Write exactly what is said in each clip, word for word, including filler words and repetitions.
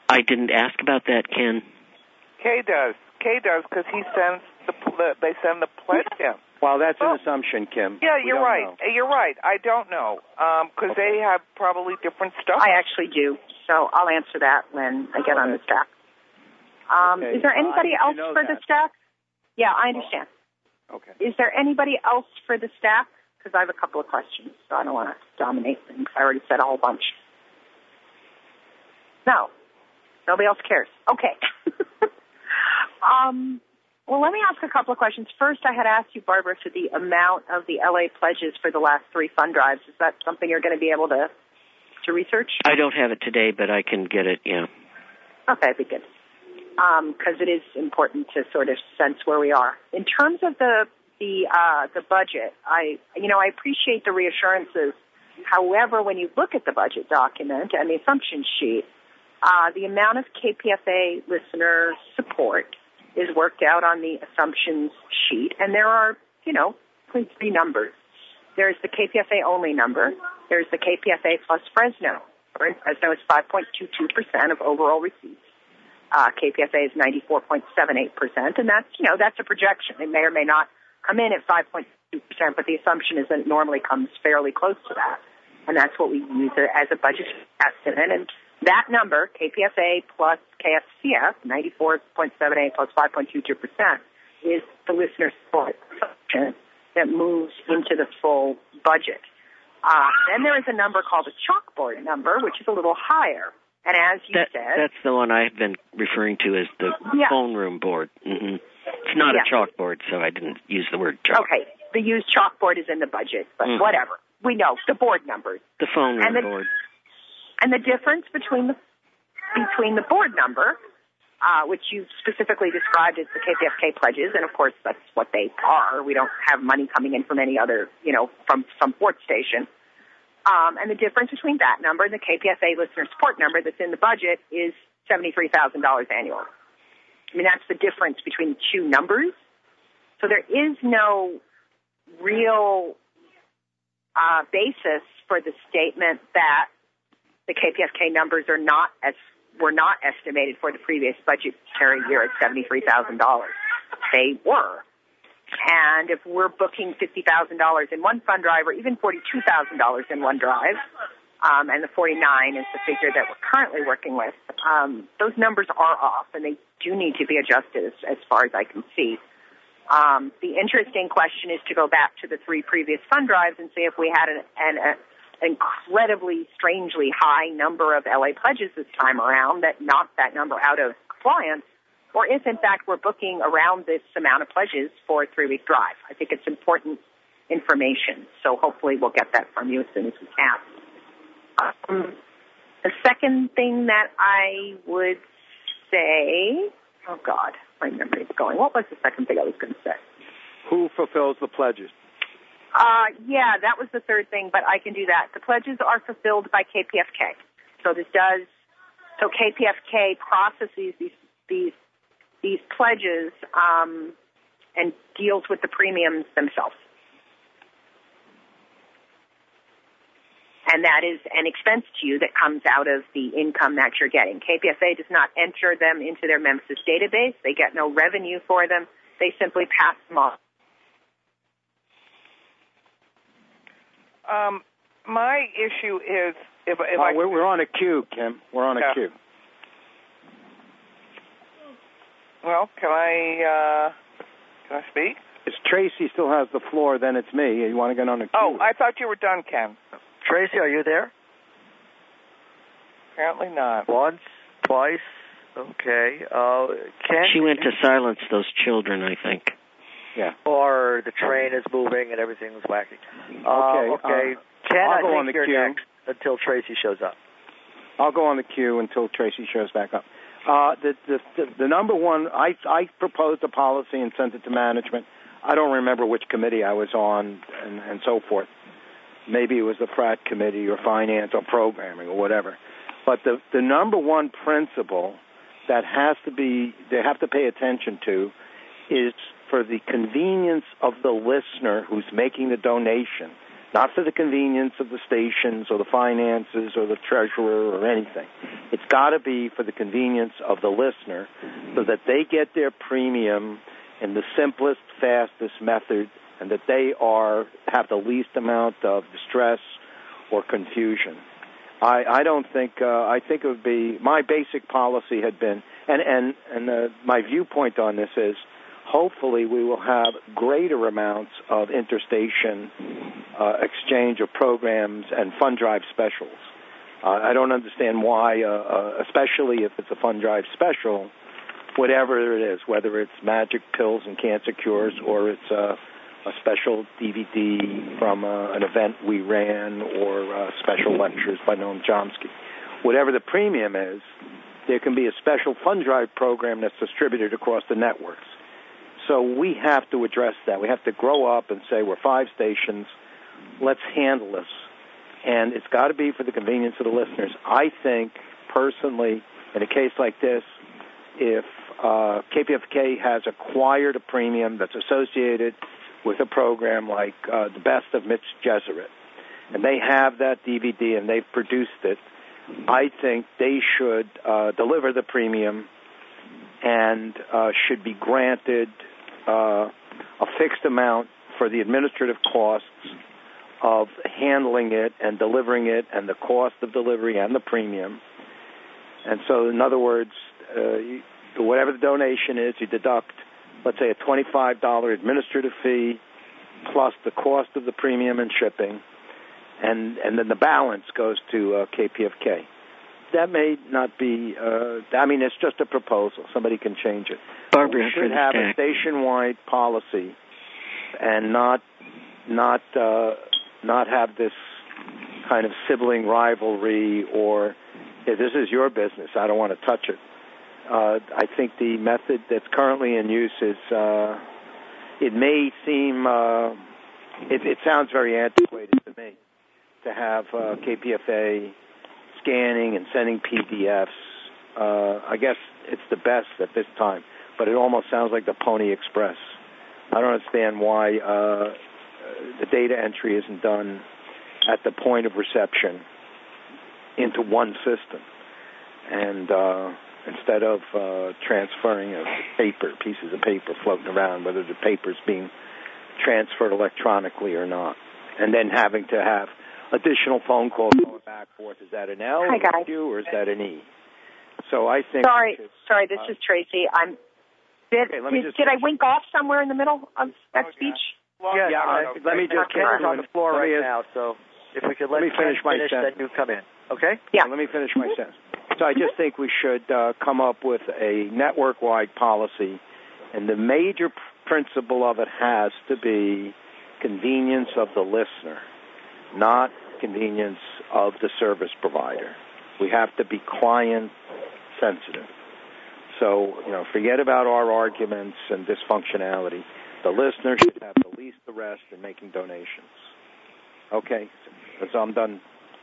I didn't ask about that, Ken. Kay does. Kay does because he sends the, the they send the pledge in. Well, that's well, an assumption, Kim. Yeah, we you're right. Know. You're right. I don't know because um, okay. they have probably different stuff. I actually do, so I'll answer that when I get okay. on the stack. Um, okay. Is there anybody uh, else for that. the stack? Yeah, I understand. Okay. Is there anybody else for the stack? Because I have a couple of questions, so I don't want to dominate things. I already said a whole bunch. No. Nobody else cares. Okay. um, well, let me ask a couple of questions. First, I had asked you, Barbara, for the amount of the L A pledges for the last three fund drives. Is that something you're going to be able to to research? I don't have it today, but I can get it, yeah. Okay, that'd be good. Because um, it is important to sort of sense where we are. In terms of the the uh, the budget, I you know I appreciate the reassurances. However, when you look at the budget document and the assumption sheet, uh, the amount of K P F A listener support is worked out on the assumptions sheet, and there are you know three numbers. There's the K P F A only number. There's the K P F A plus Fresno. Fresno is five point two two percent of overall receipts. Uh, K P F A is ninety-four point seven eight percent, and that's, you know, that's a projection. It may or may not come in at five point two percent, but the assumption is that it normally comes fairly close to that, and that's what we use as a budget estimate. And that number, K P F A plus K S C F, ninety-four point seven eight plus five point two two percent, is the listener support assumption that moves into the full budget. Uh, then there is a number called the chalkboard number, which is a little higher. And as you that, said... That's the one I've been referring to as the yeah. phone room board. Mm-hmm. It's not yeah. a chalkboard, so I didn't use the word chalk. Okay. The used chalkboard is in the budget, but mm. whatever. We know. The board numbers. The phone room and the, board. And the difference between the between the board number, uh, which you specifically described as the K P F K pledges, and of course that's what they are. We don't have money coming in from any other, you know, from some port station. Um, and the difference between that number and the K P F A listener support number that's in the budget is seventy-three thousand dollars annually. I mean, that's the difference between the two numbers. So there is no real uh, basis for the statement that the K P F K numbers are not as were not estimated for the previous budgetary year at seventy-three thousand dollars. They were. And if we're booking fifty thousand dollars in one fund drive or even forty-two thousand dollars in one drive, um, and the forty-nine is the figure that we're currently working with, um, those numbers are off, and they do need to be adjusted as, as far as I can see. Um, the interesting question is to go back to the three previous fund drives and see if we had an, an a, incredibly, strangely high number of L A pledges this time around that knocked that number out of compliance, or if, in fact, we're booking around this amount of pledges for a three-week drive. I think it's important information, so hopefully we'll get that from you as soon as we can. Um, the second thing that I would say, oh, God, my memory is going. What was the second thing I was going to say? Who fulfills the pledges? Uh, yeah, that was the third thing, but I can do that. The pledges are fulfilled by K P F K. So this does, so K P F K processes these, these, these pledges um, and deals with the premiums themselves. And that is an expense to you that comes out of the income that you're getting. K P F A does not enter them into their MEMSIS database. They get no revenue for them. They simply pass them on. Um, my issue is if, if uh, I... We're, we're on a queue, Kim. We're on a yeah. queue. Well, can I, uh, can I speak? If Tracy still has the floor, then it's me. You want to get on the queue? Oh, I thought you were done, Ken. Tracy, are you there? Apparently not. Once, twice, okay. Uh, Ken? She went to silence those children, I think. Yeah. Or the train is moving and everything's wacky. Uh, okay. Okay. Uh, Ken, I'll I go think on the you're queue. next until Tracy shows up. I'll go on the queue until Tracy shows back up. Uh, the, the, the, the number one, I, I proposed a policy and sent it to management. I don't remember which committee I was on and, and so forth. Maybe it was the Pratt committee or finance or programming or whatever. But the, the number one principle that has to be, they have to pay attention to is for the convenience of the listener who's making the donation, not for the convenience of the stations or the finances or the treasurer or anything. It's got to be for the convenience of the listener so that they get their premium in the simplest, fastest method and that they are have the least amount of distress or confusion. I, I don't think, uh, I think it would be, my basic policy had been, and, and, and uh, my viewpoint on this is, hopefully we will have greater amounts of interstation uh, exchange of programs and fund drive specials. Uh, I don't understand why, uh, uh, especially if it's a fund drive special, whatever it is, whether it's magic pills and cancer cures or it's uh, a special D V D from uh, an event we ran or uh, special lectures by Noam Chomsky. Whatever the premium is, there can be a special fund drive program that's distributed across the networks. So we have to address that. We have to grow up and say we're five stations. Let's handle this. And it's got to be for the convenience of the listeners. I think, personally, in a case like this, if uh, K P F K has acquired a premium that's associated with a program like uh, The Best of Mitch Jeserett, and they have that D V D and they've produced it, I think they should uh, deliver the premium and uh, should be granted uh, a fixed amount for the administrative costs of handling it and delivering it and the cost of delivery and the premium. And so, in other words, uh, you, whatever the donation is, you deduct, let's say, a twenty-five dollars administrative fee plus the cost of the premium and shipping, and, and then the balance goes to uh, K P F K. That may not be, uh, I mean, it's just a proposal. Somebody can change it. Barbara, we should have a station-wide policy and not not uh, not have this kind of sibling rivalry or, hey, this is your business, I don't want to touch it. Uh, I think the method that's currently in use is, uh, it may seem, uh, it, it sounds very antiquated to me to have uh, K P F A scanning and sending P D Fs. Uh, I guess it's the best at this time, but it almost sounds like the Pony Express. I don't understand why uh, the data entry isn't done at the point of reception into one system, and uh, instead of uh, transferring a paper, pieces of paper floating around, whether the paper's being transferred electronically or not, and then having to have additional phone calls going back and forth. Is that an L Hi, guys. or is that an E? So I think. Sorry, should, sorry. This uh, is Tracy. I'm. Did, okay, let me did, just did I wink off somewhere in the middle of that speech? Well, yeah, yeah, uh, let me just Ken's on the floor let right me, now, so if we could let let, me Ken finish my finish, sentence. then you come in. Okay? Yeah. Let me finish my sentence. So I just think we should uh, come up with a network-wide policy, and the major p- principle of it has to be convenience of the listener, not convenience of the service provider. We have to be client-sensitive. So, you know, forget about our arguments and dysfunctionality. The listener should have the least the rest in making donations. Okay, so I'm done.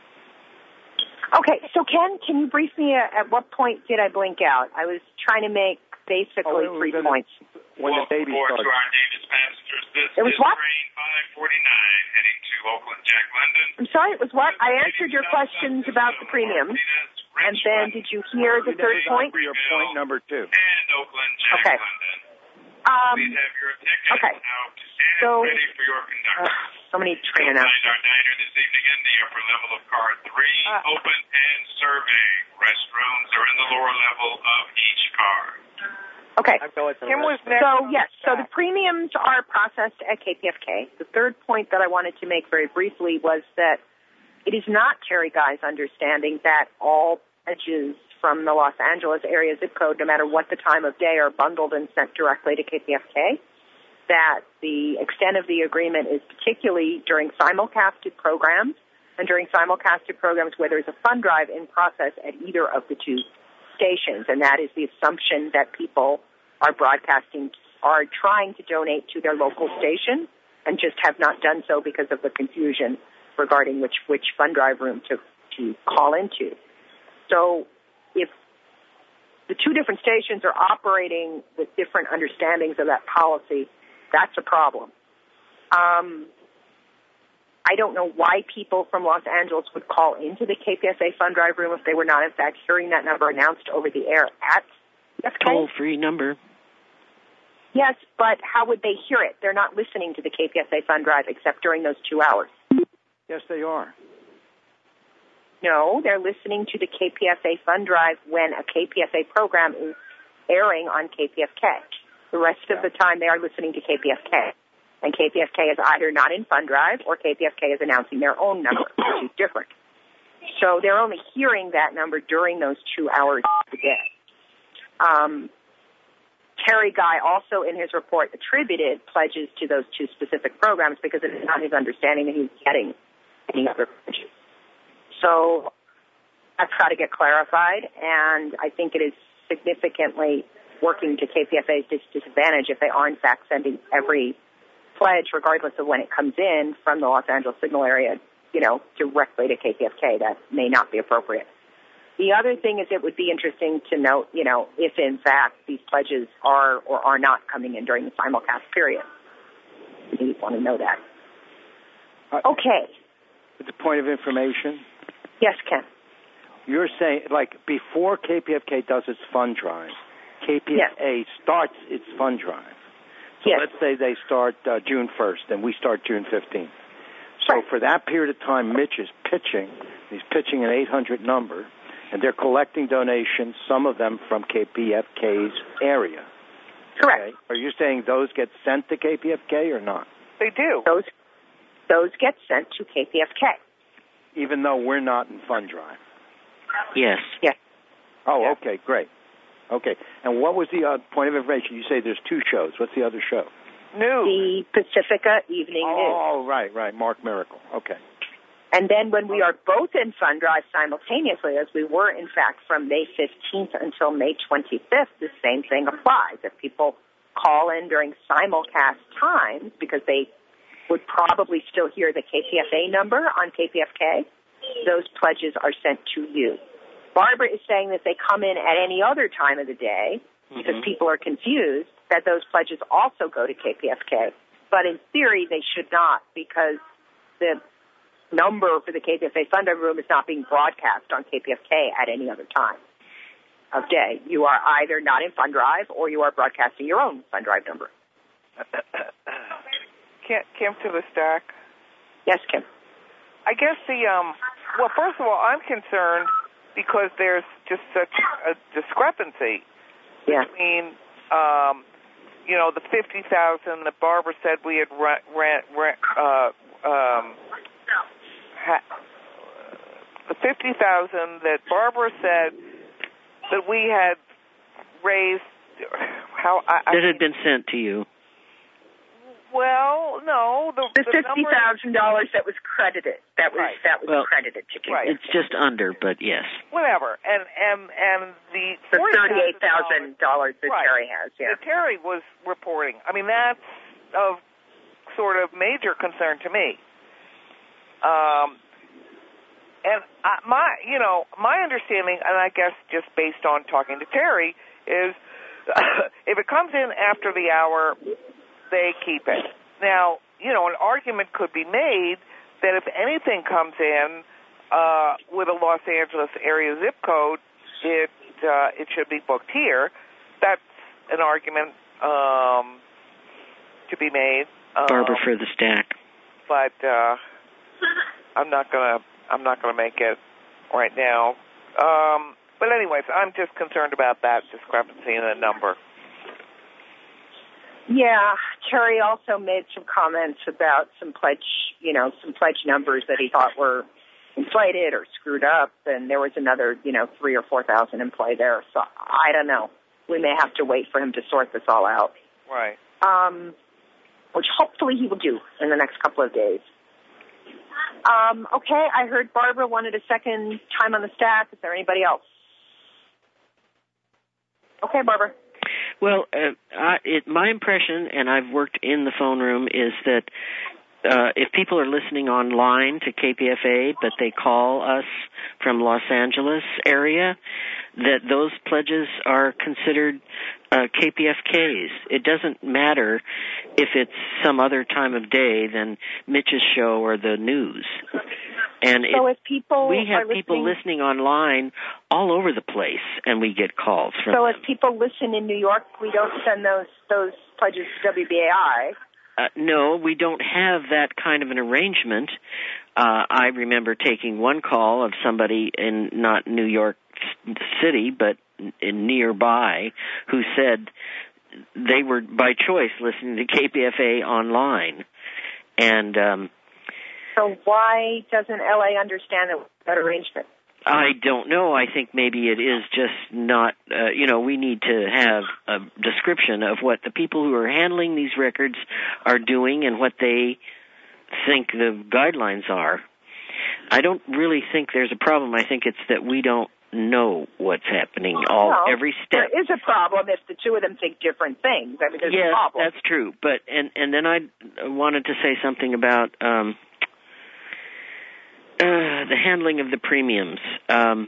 Okay, so Ken, can you brief me uh, at what point did I blink out? I was trying to make basically Oh, three the, points. When the baby started. To our Davis passengers. This It was is what? train five forty-nine heading to Oakland, Jack London. I'm sorry, it was what? I answered your questions about the premiums, and then did you hear the You third never point? got to your point number two. And Oakland, Jack Okay. London. Um, Please have your ticket okay. out and So- ready for your conductor. uh, so many You'll train find announcements. our diner this evening in the upper level of car three, Uh, open and serving. Restrooms are in the lower level of each car. Okay. I'm going to the Kim was rest. next. So, on yes, the so the track. premiums are processed at K P F K. The third point that I wanted to make very briefly was that it is not Terry Guy's understanding that all pledges from the Los Angeles area zip code, no matter what the time of day, are bundled and sent directly to K P F K. That the extent of the agreement is particularly during simulcasted programs and during simulcasted programs where there's a fund drive in process at either of the two stations, and that is the assumption that people are broadcasting, are trying to donate to their local station and just have not done so because of the confusion regarding which, which fund drive room to, to call into. So if the two different stations are operating with different understandings of that policy, that's a problem. Um, I don't know why people from Los Angeles would call into the K P F A Fund Drive room if they were not, in fact, hearing that number announced over the air at P F K. Toll-free number. Yes, but how would they hear it? They're not listening to the K P F A Fund Drive except during those two hours. Yes, they are. No, they're listening to the K P F A Fund Drive when a K P F A program is airing on K P F K. The rest yeah. of the time they are listening to K P F K. And K P F K is either not in Fund Drive or K P F K is announcing their own number, which is different. So they're only hearing that number during those two hours a day. Um, Terry Guy also in his report attributed pledges to those two specific programs because it is not his understanding that he's getting any other pledges. So that's got to get clarified, and I think it is significantly working to K P F A's disadvantage if they are in fact sending every pledge, regardless of when it comes in from the Los Angeles signal area, you know, directly to K P F K. That may not be appropriate. The other thing is it would be interesting to note, you know, if in fact these pledges are or are not coming in during the simulcast period. You want to know that. Uh, okay. It's a point of information. Yes, Ken. You're saying, like, before K P F K does its fund drive, K P F A yes. starts its fund drive. So yes. let's say they start uh, June first, and we start June fifteenth. So right. for that period of time, Mitch is pitching. He's pitching an eight hundred number, and they're collecting donations, some of them from K P F K's area. Correct. Okay? Are you saying those get sent to K P F K or not? They do. Those those get sent to K P F K. Even though we're not in fund drive? Yes. Yes. Oh, yes. okay, great. Okay. And what was the uh, point of information? You say there's two shows. What's the other show? News. The Pacifica Evening oh, News. Oh, right, right. Mark Miracle. Okay. And then when we are both in Fund Drive simultaneously, as we were, in fact, from May fifteenth until May twenty-fifth, the same thing applies. If people call in during simulcast times, because they would probably still hear the K P F A number on K P F K, those pledges are sent to you. Barbara is saying that they come in at any other time of the day, because mm-hmm. people are confused, that those pledges also go to K P F K. But in theory, they should not, because the number for the K P F A Fund Drive room is not being broadcast on K P F K at any other time of day. You are either not in Fund Drive or you are broadcasting your own Fund Drive number. Kim, Kim to the stack. Yes, Kim. I guess the, um, well, first of all, I'm concerned because there's just such a discrepancy yeah. between, um, you know, the fifty thousand that Barbara said we had rent, rent, rent uh, um, ha, the fifty thousand that Barbara said that we had raised. How I, I that had been sent to you. Well, no, the, the, the fifty thousand dollars that was credited. That was right. that was well, credited to Kim. Right. It's just under, but yes. Whatever, and and and the the thirty-eight thousand dollars that right. Terry has. Yeah, that Terry was reporting. I mean, that's of sort of major concern to me. Um, and I, my, you know, my understanding, and I guess just based on talking to Terry, is if it comes in after the hour, they keep it. Now, you know, an argument could be made that if anything comes in uh, with a Los Angeles area zip code, it uh, it should be booked here. That's an argument um, to be made. Um, Barbara for the stack. But uh, I'm not gonna I'm not gonna make it right now. Um, but anyways, I'm just concerned about that discrepancy in the number. Yeah, Terry also made some comments about some pledge, you know, some pledge numbers that he thought were inflated or screwed up, and there was another, you know, three or four thousand in play there. So I don't know. We may have to wait for him to sort this all out. Right. Um, which hopefully he will do in the next couple of days. Um, okay, I heard Barbara wanted a second time on the stack. Is there anybody else? Okay, Barbara. Well, uh, I, it, my impression, and I've worked in the phone room, is that uh, if people are listening online to K P F A, but they call us from Los Angeles area, that those pledges are considered uh, K P F Ks. It doesn't matter if it's some other time of day than Mitch's show or the news. And so it, if people we have are people listening, listening online all over the place, and we get calls from So them. if people listen in New York, we don't send those those pledges to W B A I. Uh, no, we don't have that kind of an arrangement. Uh, I remember taking one call of somebody in not New York City, but in nearby, who said they were by choice listening to K P F A online. And um, so why doesn't L A understand that arrangement? I don't know. I think maybe it is just not, uh, you know, we need to have a description of what the people who are handling these records are doing and what they think the guidelines are. I don't really think there's a problem. I think it's that we don't know what's happening all well, every step. There is a problem if the two of them think different things. I mean, there's yes, a problem. That's true. But and and then I wanted to say something about um, uh, the handling of the premiums. Um,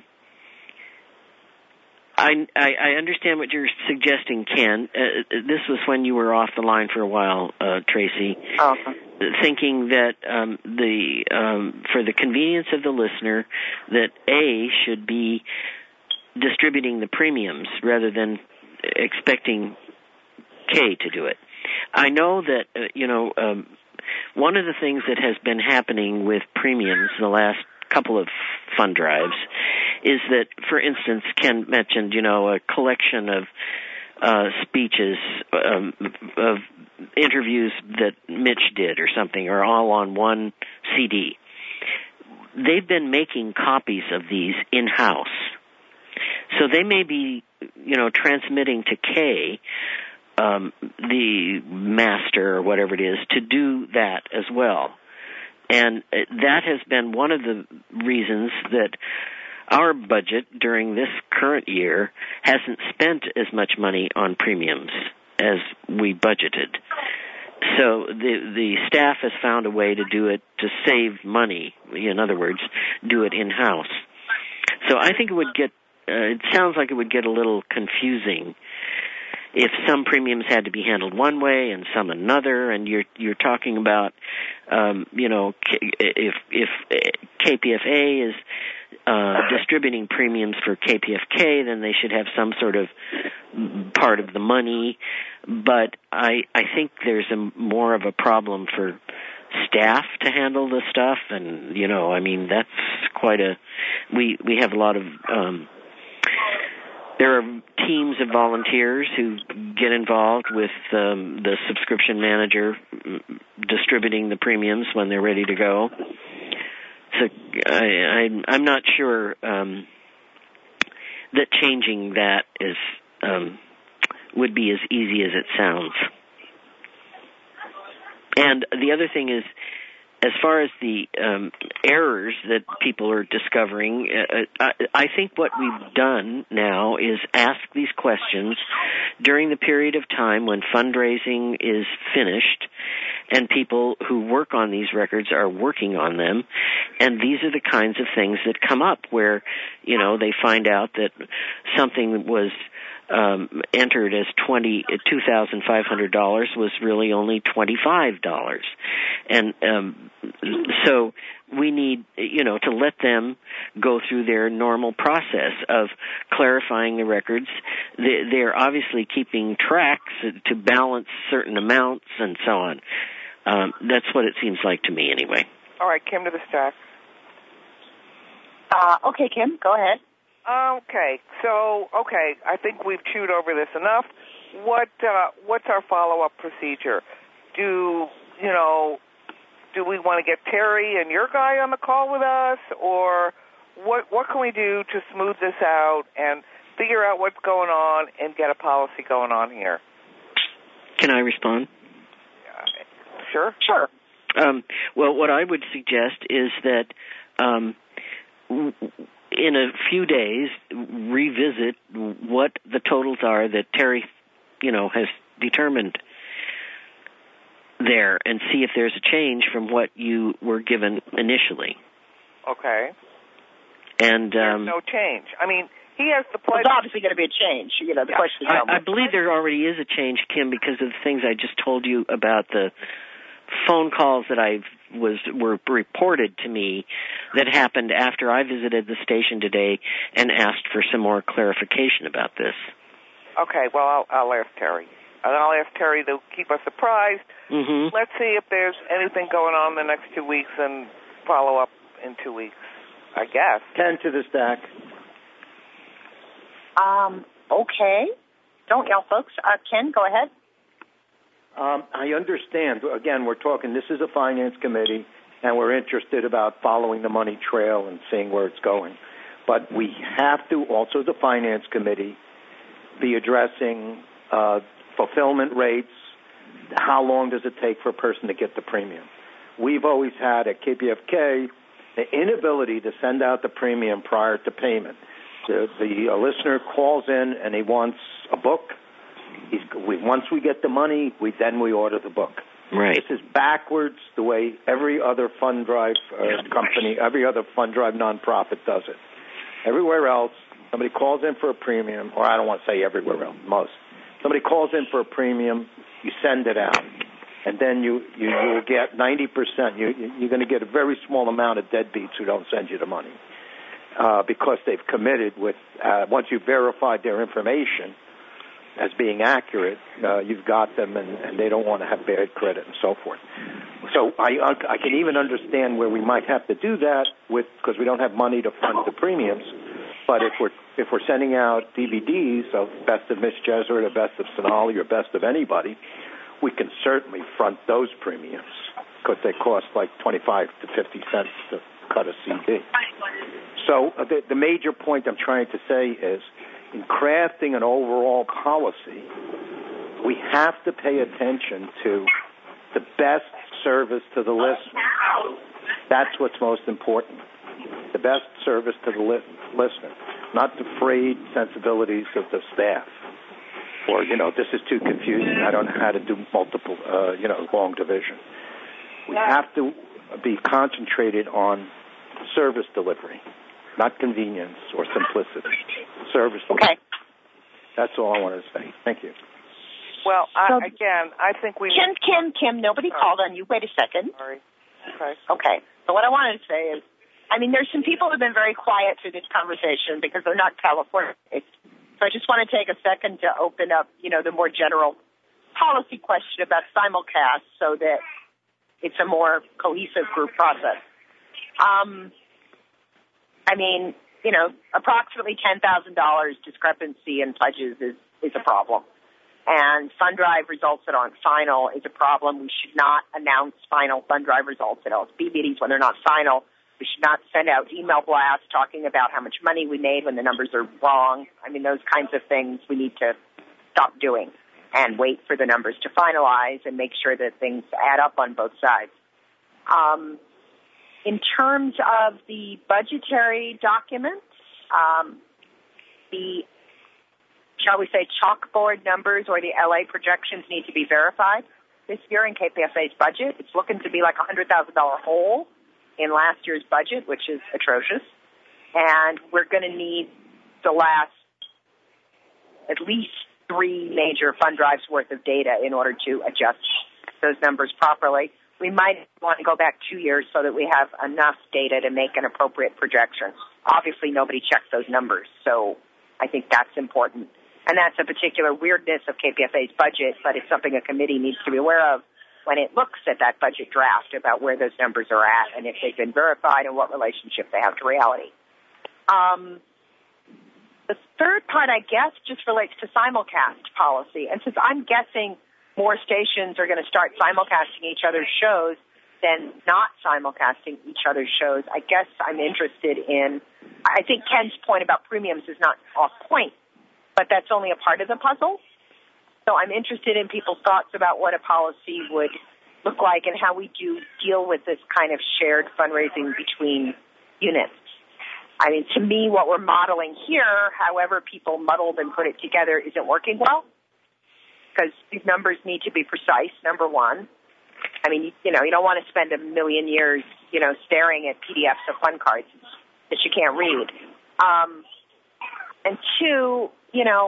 I, I I understand what you're suggesting, Ken. Uh, this was when you were off the line for a while, uh, Tracy. Okay. Thinking that um, the um, for the convenience of the listener, that A should be distributing the premiums rather than expecting K to do it. I know that uh, you know um, one of the things that has been happening with premiums in the last couple of fund drives is that, for instance, Ken mentioned, you know, a collection of uh, speeches, um, of interviews that Mitch did or something, are all on one C D. They've been making copies of these in-house. So they may be, you know, transmitting to K, um, the master or whatever it is, to do that as well. And that has been one of the reasons that our budget during this current year hasn't spent as much money on premiums as we budgeted. So the the staff has found a way to do it to save money. In other words, do it in-house. So I think it would get, uh, it sounds like it would get a little confusing if some premiums had to be handled one way and some another, and you're you're talking about, um, you know, if if K P F A is uh, distributing premiums for K P F K, then they should have some sort of part of the money. But I I think there's a more of a problem for staff to handle the stuff, and you know, I mean, that's quite a we we have a lot of. Um, There are teams of volunteers who get involved with um, the subscription manager distributing the premiums when they're ready to go. So I, I, I'm not sure um, that changing that is um, would be as easy as it sounds. And the other thing is, as far as the um, errors that people are discovering, uh, I, I think what we've done now is ask these questions during the period of time when fundraising is finished and people who work on these records are working on them. And these are the kinds of things that come up where, you know, they find out that something was Um, entered as twenty two thousand five hundred dollars was really only twenty five dollars, and um, so we need, you know, to let them go through their normal process of clarifying the records. They, they're obviously keeping tracks to balance certain amounts and so on. Um, that's what it seems like to me, anyway. All right, Kim to the stack. Uh, okay, Kim, go ahead. Okay, so, okay, I think we've chewed over this enough. What uh, what's our follow-up procedure? Do, you know, do we want to get Terry and your guy on the call with us, or what what can we do to smooth this out and figure out what's going on and get a policy going on here? Can I respond? Uh, sure. Sure. Um, well, what I would suggest is that um, w- in a few days, revisit what the totals are that Terry, you know, has determined there and see if there's a change from what you were given initially. Okay. And There's um, no change. I mean, he has the pledge. There's obviously going to be a change. You know, the Yeah. question is how I, I believe there already is a change, Kim, because of the things I just told you about the phone calls that I was were reported to me that happened after I visited the station today and asked for some more clarification about this. Okay, well, I'll, I'll ask Terry. And I'll ask Terry to keep us apprised. Mm-hmm. Let's see if there's anything going on the next two weeks and follow up in two weeks, I guess. Ten to the stack. Um, okay. Don't yell, folks. Uh, Ken, go ahead. Um, I understand. Again, we're talking, this is a finance committee, and we're interested about following the money trail and seeing where it's going. But we have to, also the finance committee, be addressing uh, fulfillment rates. How long does it take for a person to get the premium? We've always had at K P F K the inability to send out the premium prior to payment. The, the a listener calls in and he wants a book. He's, we, once we get the money, we then we order the book. Right. This is backwards the way every other fund drive uh, company, every other fund drive nonprofit does it. Everywhere else, somebody calls in for a premium, or I don't want to say everywhere else, most. Somebody calls in for a premium, you send it out, and then you you will get ninety percent. You, you're going to get a very small amount of deadbeats who don't send you the money uh, because they've committed with, uh, once you've verified their information as being accurate, uh, you've got them, and, and they don't want to have bad credit and so forth. So I, I can even understand where we might have to do that with because we don't have money to fund the premiums. But if we're if we're sending out D V Ds of Best of Miss Jesuit or Best of Sonali or Best of anybody, we can certainly front those premiums because they cost like twenty-five to fifty cents to cut a C D. So uh, the, the major point I'm trying to say is, in crafting an overall policy, we have to pay attention to the best service to the listener. That's what's most important. The best service to the li- listener, not the frayed sensibilities of the staff. Or, you know, this is too confusing. I don't know how to do multiple, uh, you know, long division. We have to be concentrated on service delivery, not convenience or simplicity. Service delivery. Okay. That's all I want to say. Thank you. Well, I, So, again, I think we... Kim, Kim, Kim, nobody Sorry. called on you. Wait a second. Sorry. Okay. Okay. So what I wanted to say is, I mean, there's some people who have been very quiet through this conversation because they're not California. So I just want to take a second to open up, you know, the more general policy question about simulcast so that it's a more cohesive group process. Um, I mean, you know, approximately ten thousand dollars discrepancy in pledges is, is a problem. And fund drive results that aren't final is a problem. We should not announce final fund drive results at L S B meetings when they're not final. We should not send out email blasts talking about how much money we made when the numbers are wrong. I mean, those kinds of things we need to stop doing and wait for the numbers to finalize and make sure that things add up on both sides. Um, in terms of the budgetary documents, um, the, shall we say, chalkboard numbers or the L A projections need to be verified. This year in K P F A's budget, it's looking to be like a one hundred thousand dollars hole in last year's budget, which is atrocious. And we're going to need the last at least three major fund drives worth of data in order to adjust those numbers properly. We might want to go back two years so that we have enough data to make an appropriate projection. Obviously, nobody checks those numbers, so I think that's important. And that's a particular weirdness of K P F A's budget, but it's something a committee needs to be aware of when it looks at that budget draft about where those numbers are at and if they've been verified and what relationship they have to reality. Um, the third part, I guess, just relates to simulcast policy. And since I'm guessing more stations are going to start simulcasting each other's shows than not simulcasting each other's shows, I guess I'm interested in, I think Ken's point about premiums is not off point, but that's only a part of the puzzle. So I'm interested in people's thoughts about what a policy would look like and how we do deal with this kind of shared fundraising between units. I mean, to me, what we're modeling here, however people muddled and put it together, isn't working well because these numbers need to be precise, number one. I mean, you know, you don't want to spend a million years, you know, staring at P D Fs of fund cards that you can't read. Um, And two, you know,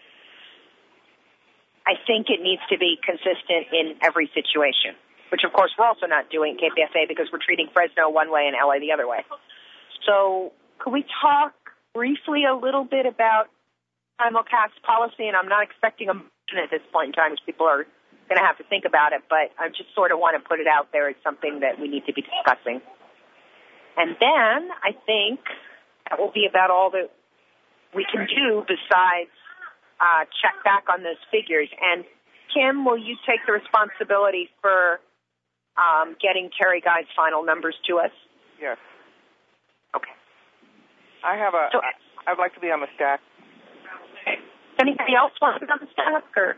I think it needs to be consistent in every situation, which, of course, we're also not doing K P F A because we're treating Fresno one way and L A the other way. So could we talk briefly a little bit about simulcast policy? And I'm not expecting a motion at this point in time because people are going to have to think about it, but I just sort of want to put it out there as something that we need to be discussing. And then I think that will be about all that we can do besides uh, check back on those figures. And Kim, will you take the responsibility for um, getting Terry Guy's final numbers to us? Yes. Okay. I have a. So, I, I'd like to be on the stack. Okay. Does anybody else want to be on the stack? Or?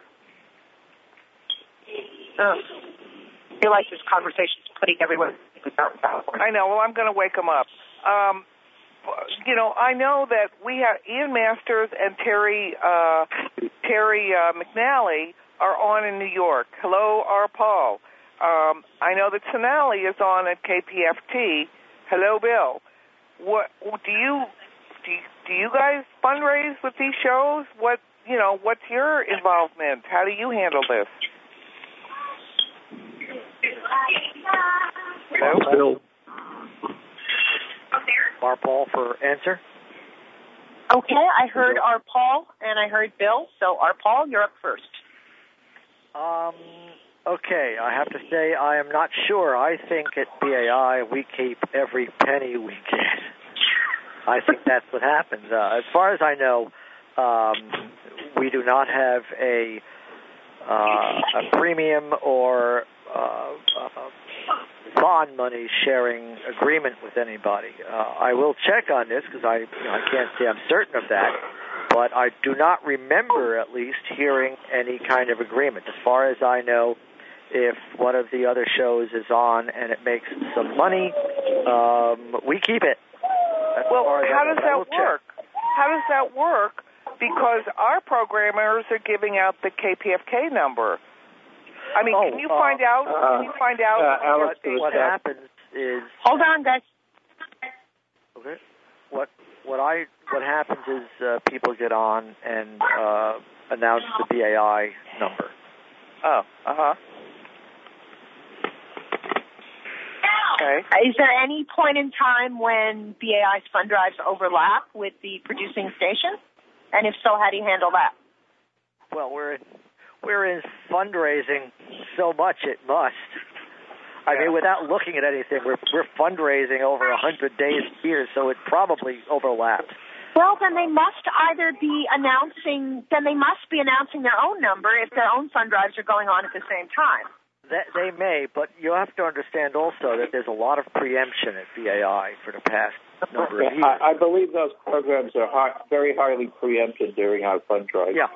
Oh. I feel like this conversation is putting everyone out. I know. Well, I'm going to wake them up. Um, you know, I know that we have Ian Masters and Terry uh, Terry uh, McNally are on in New York. Hello, R. Paul. Um, I know that Sonali is on at K P F T. Hello, Bill. What do you do? You, do you guys fundraise with these shows? What you know? What's your involvement? How do you handle this? Hello, Bill. R. Paul for answer. Okay, I heard R. Paul and I heard Bill. So R. Paul, you're up first. Um. Okay, I have to say I am not sure. I think at B A I we keep every penny we get. I think that's what happens. Uh, as far as I know, um, we do not have a uh, a premium or uh, uh, bond money sharing agreement with anybody. Uh, I will check on this because I, you know, I can't say I'm certain of that, but I do not remember at least hearing any kind of agreement. As far as I know, if one of the other shows is on and it makes some money, um, we keep it. That's well, how I does that work? Check. How does that work? Because our programmers are giving out the K P F K number. I mean, oh, can you uh, find out? Uh, can you find out uh, Alex, what, what happens is? Hold on, guys. Okay. What what I what happens is uh, people get on and uh, announce the B A I number. Oh, uh huh. Okay. Is there any point in time when B A I's fund drives overlap with the producing station? And if so, how do you handle that? Well, we're in, we're in fundraising so much it must. I mean, without looking at anything, we're we're fundraising over a hundred days a year, so it probably overlaps. Well, then they must either be announcing. Then they must be announcing their own number if their own fund drives are going on at the same time. That, they may, but you have to understand also that there's a lot of preemption at B A I for the past number of years. I, I believe those programs are high, very highly preempted during our fund drive. Yeah.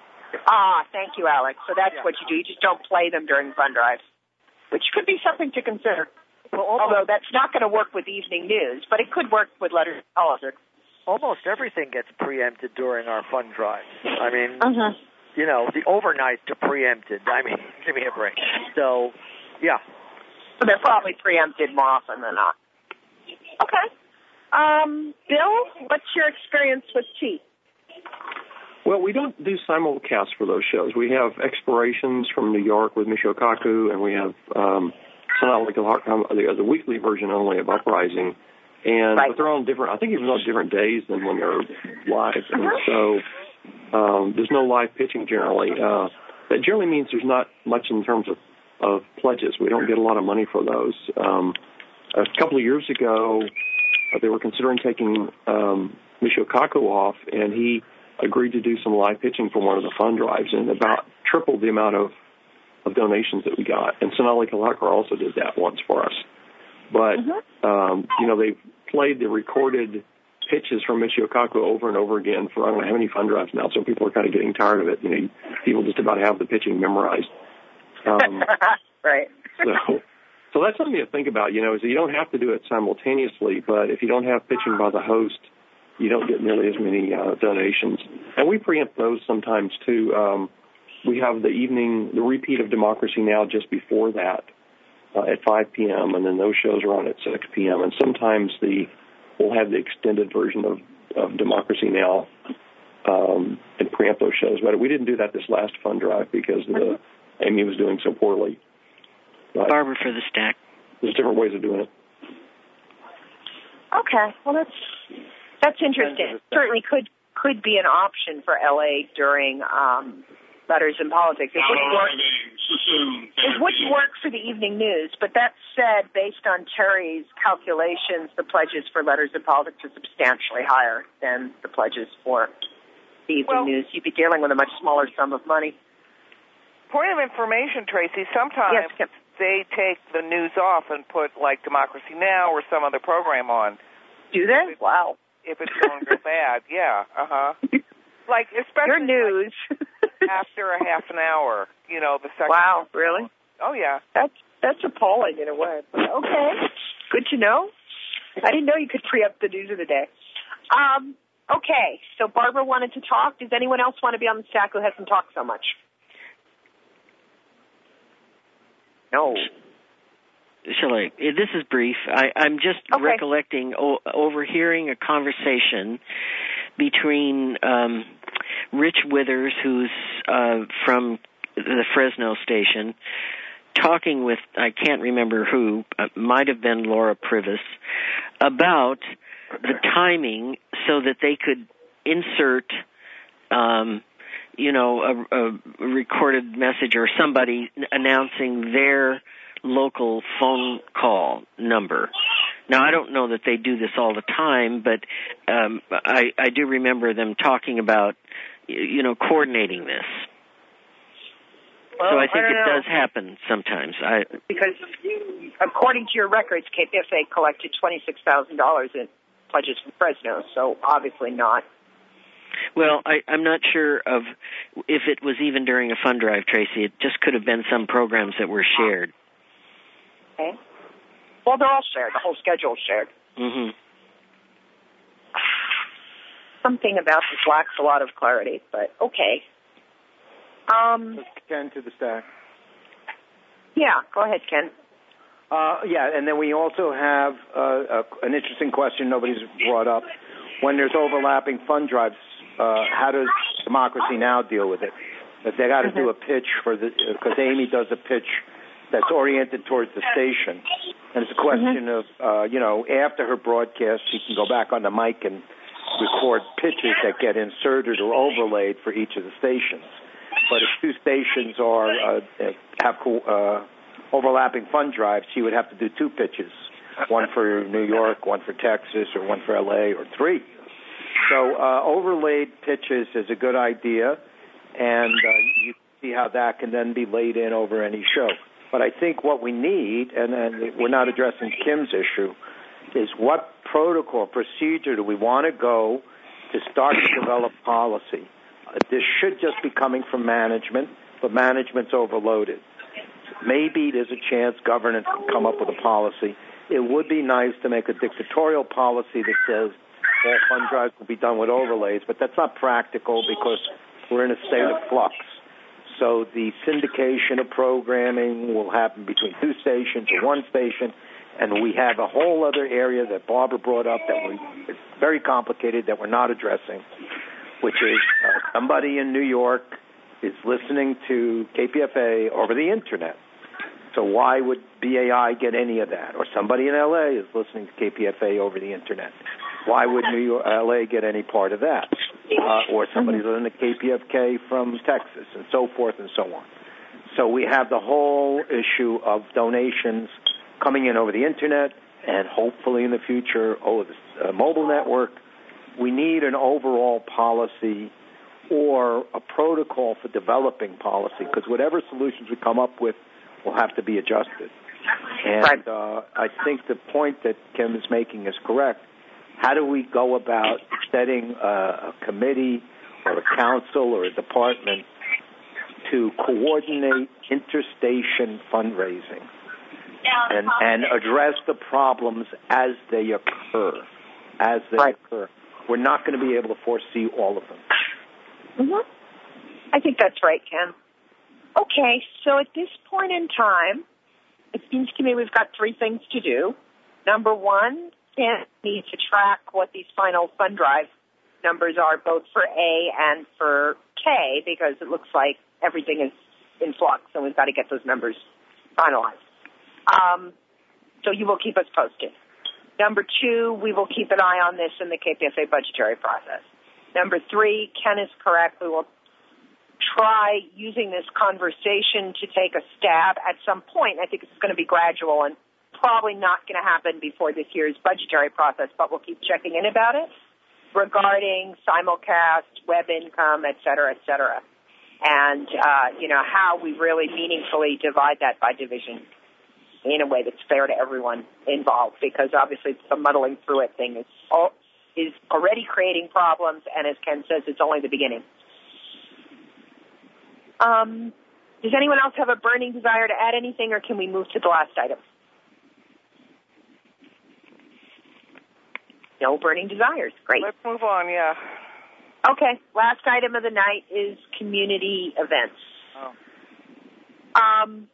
Ah, thank you, Alex. So that's Yeah. what you do. You just don't play them during fund drives, which could be something to consider. Well, almost, Although that's not going to work with evening news, but it could work with letters of politics. almost everything gets preempted during our fund drives. I mean, Uh-huh. you know, the overnights are preempted. I mean, give me a break. So, yeah. So they're probably preempted more often than not. Okay. Um, Bill, what's your experience with T? Well, we don't do simulcasts for those shows. We have explorations from New York with Michio Kaku, and we have um, Sonali Kalhar, the, the weekly version only of Uprising. And Right. but they're on different. I think even on different days than when they're live, and so um, there's no live pitching generally. Uh, that generally means there's not much in terms of, of pledges. We don't get a lot of money for those. Um, a couple of years ago, uh, they were considering taking um, Michio Kaku off, and he agreed to do some live pitching for one of the fund drives, and about tripled the amount of, of donations that we got. And Sonali Kalhar also did that once for us. But, mm-hmm. um, you know, they've played the recorded pitches from Michio Kaku over and over again for I don't know how many fund drives now, so people are kind of getting tired of it. You know, people just about have the pitching memorized. Um, right. so, so that's something to think about, you know, is that you don't have to do it simultaneously, but if you don't have pitching by the host, you don't get nearly as many uh, donations. And we preempt those sometimes, too. Um, we have the evening, the repeat of Democracy Now! Just before that uh, at five p.m., and then those shows are on at six p.m. And sometimes the we'll have the extended version of, of Democracy Now! um, and preempt those shows. But we didn't do that this last fund drive because the, Amy was doing so poorly. But Barbara for the stack. There's different ways of doing it. Okay, well that's that's interesting. Certainly could could be an option for L A during um, Letters in Politics. It wouldn't work, it wouldn't work for the evening news, but that said, based on Terry's calculations, the pledges for Letters in Politics are substantially higher than the pledges for the evening well, news. You'd be dealing with a much smaller sum of money. Point of information, Tracy, sometimes yes, they take the news off and put, like, Democracy Now! Or some other program on. Do they? If wow. If it's going real bad, yeah, uh-huh. Like, especially... Your news. Like, after a half an hour, you know, the second... Wow, really? Oh, yeah. That's that's appalling in a way. But okay, good to know. I didn't know you could preempt the news of the day. Um, okay, so Barbara wanted to talk. Does anyone else want to be on the stack who hasn't talked so much? No. Shall I? This is brief. I, I'm just okay. recollecting, o- overhearing a conversation between um, Rich Withers, who's uh, from the Fresno station, talking with, I can't remember who, uh, might have been Laura Privis, about the timing so that they could insert, um, you know, a, a recorded message or somebody announcing their local phone call number. Now, I don't know that they do this all the time, but um, I, I do remember them talking about, you know, coordinating this. Well, so I think I it know. does happen sometimes. I, because according to your records, K P F A collected twenty-six thousand dollars in pledges from Fresno, so obviously not. Well, I, I'm not sure of if it was even during a fund drive, Tracy. It just could have been some programs that were shared. Okay. Well, they're all shared. The whole schedule is shared. Mm-hmm. Something about this lacks a lot of clarity, but okay. Um, Let's Ken to the stack. Yeah, go ahead, Ken. Uh, yeah, and then we also have uh, a, an interesting question nobody's brought up. When there's overlapping fund drives, uh, how does Democracy Now! Deal with it? If they got to mm-hmm. do a pitch for the, because Amy does a pitch that's oriented towards the station, and it's a question mm-hmm. of, uh, you know, after her broadcast, she can go back on the mic and record pitches that get inserted or overlaid for each of the stations. But if two stations are uh, have uh, overlapping fund drives, she would have to do two pitches, one for New York, one for Texas, or one for L A, or three. So uh, overlaid pitches is a good idea, and uh, you see how that can then be laid in over any show. But I think what we need, and, and we're not addressing Kim's issue, is what protocol, procedure do we want to go to start to develop policy? Uh, this should just be coming from management, but management's overloaded. Maybe there's a chance governance can come up with a policy. It would be nice to make a dictatorial policy that says all fund drives will be done with overlays, but that's not practical because we're in a state of flux. So the syndication of programming will happen between two stations or one station, and we have a whole other area that Barbara brought up that we, it's very complicated that we're not addressing, which is uh, somebody in New York is listening to K P F A over the Internet. So why would B A I get any of that? Or somebody in L A is listening to K P F A over the Internet. Why would New York, L A get any part of that? Uh, or somebody listening to K P F K from Texas, and so forth and so on. So we have the whole issue of donations coming in over the Internet, and hopefully in the future over the uh, mobile network. We need an overall policy or a protocol for developing policy, because whatever solutions we come up with will have to be adjusted. And uh, I think the point that Kim is making is correct. How do we go about setting a, a committee or a council or a department to coordinate interstation fundraising and, and address the problems as they occur, as they right. occur? We're not going to be able to foresee all of them. Mm-hmm. I think that's right, Ken. Okay, so at this point in time, it seems to me we've got three things to do. Number one, Ken needs to track what these final fund drive numbers are both for A and for K, because it looks like everything is in flux, and we've got to get those numbers finalized. Um, so you will keep us posted. Number two, we will keep an eye on this in the K P F A budgetary process. Number three, Ken is correct. We will try using this conversation to take a stab at some point. I think it's going to be gradual and probably not going to happen before this year's budgetary process, but we'll keep checking in about it regarding simulcast, web income, et cetera, et cetera. And, uh, you know, how we really meaningfully divide that by division in a way that's fair to everyone involved, because obviously the muddling through it thing is all, is already creating problems, and as Ken says, it's only the beginning. Um, does anyone else have a burning desire to add anything, or can we move to the last item? No burning desires. Great. Let's move on, yeah. Okay, last item of the night is community events. Oh. Um,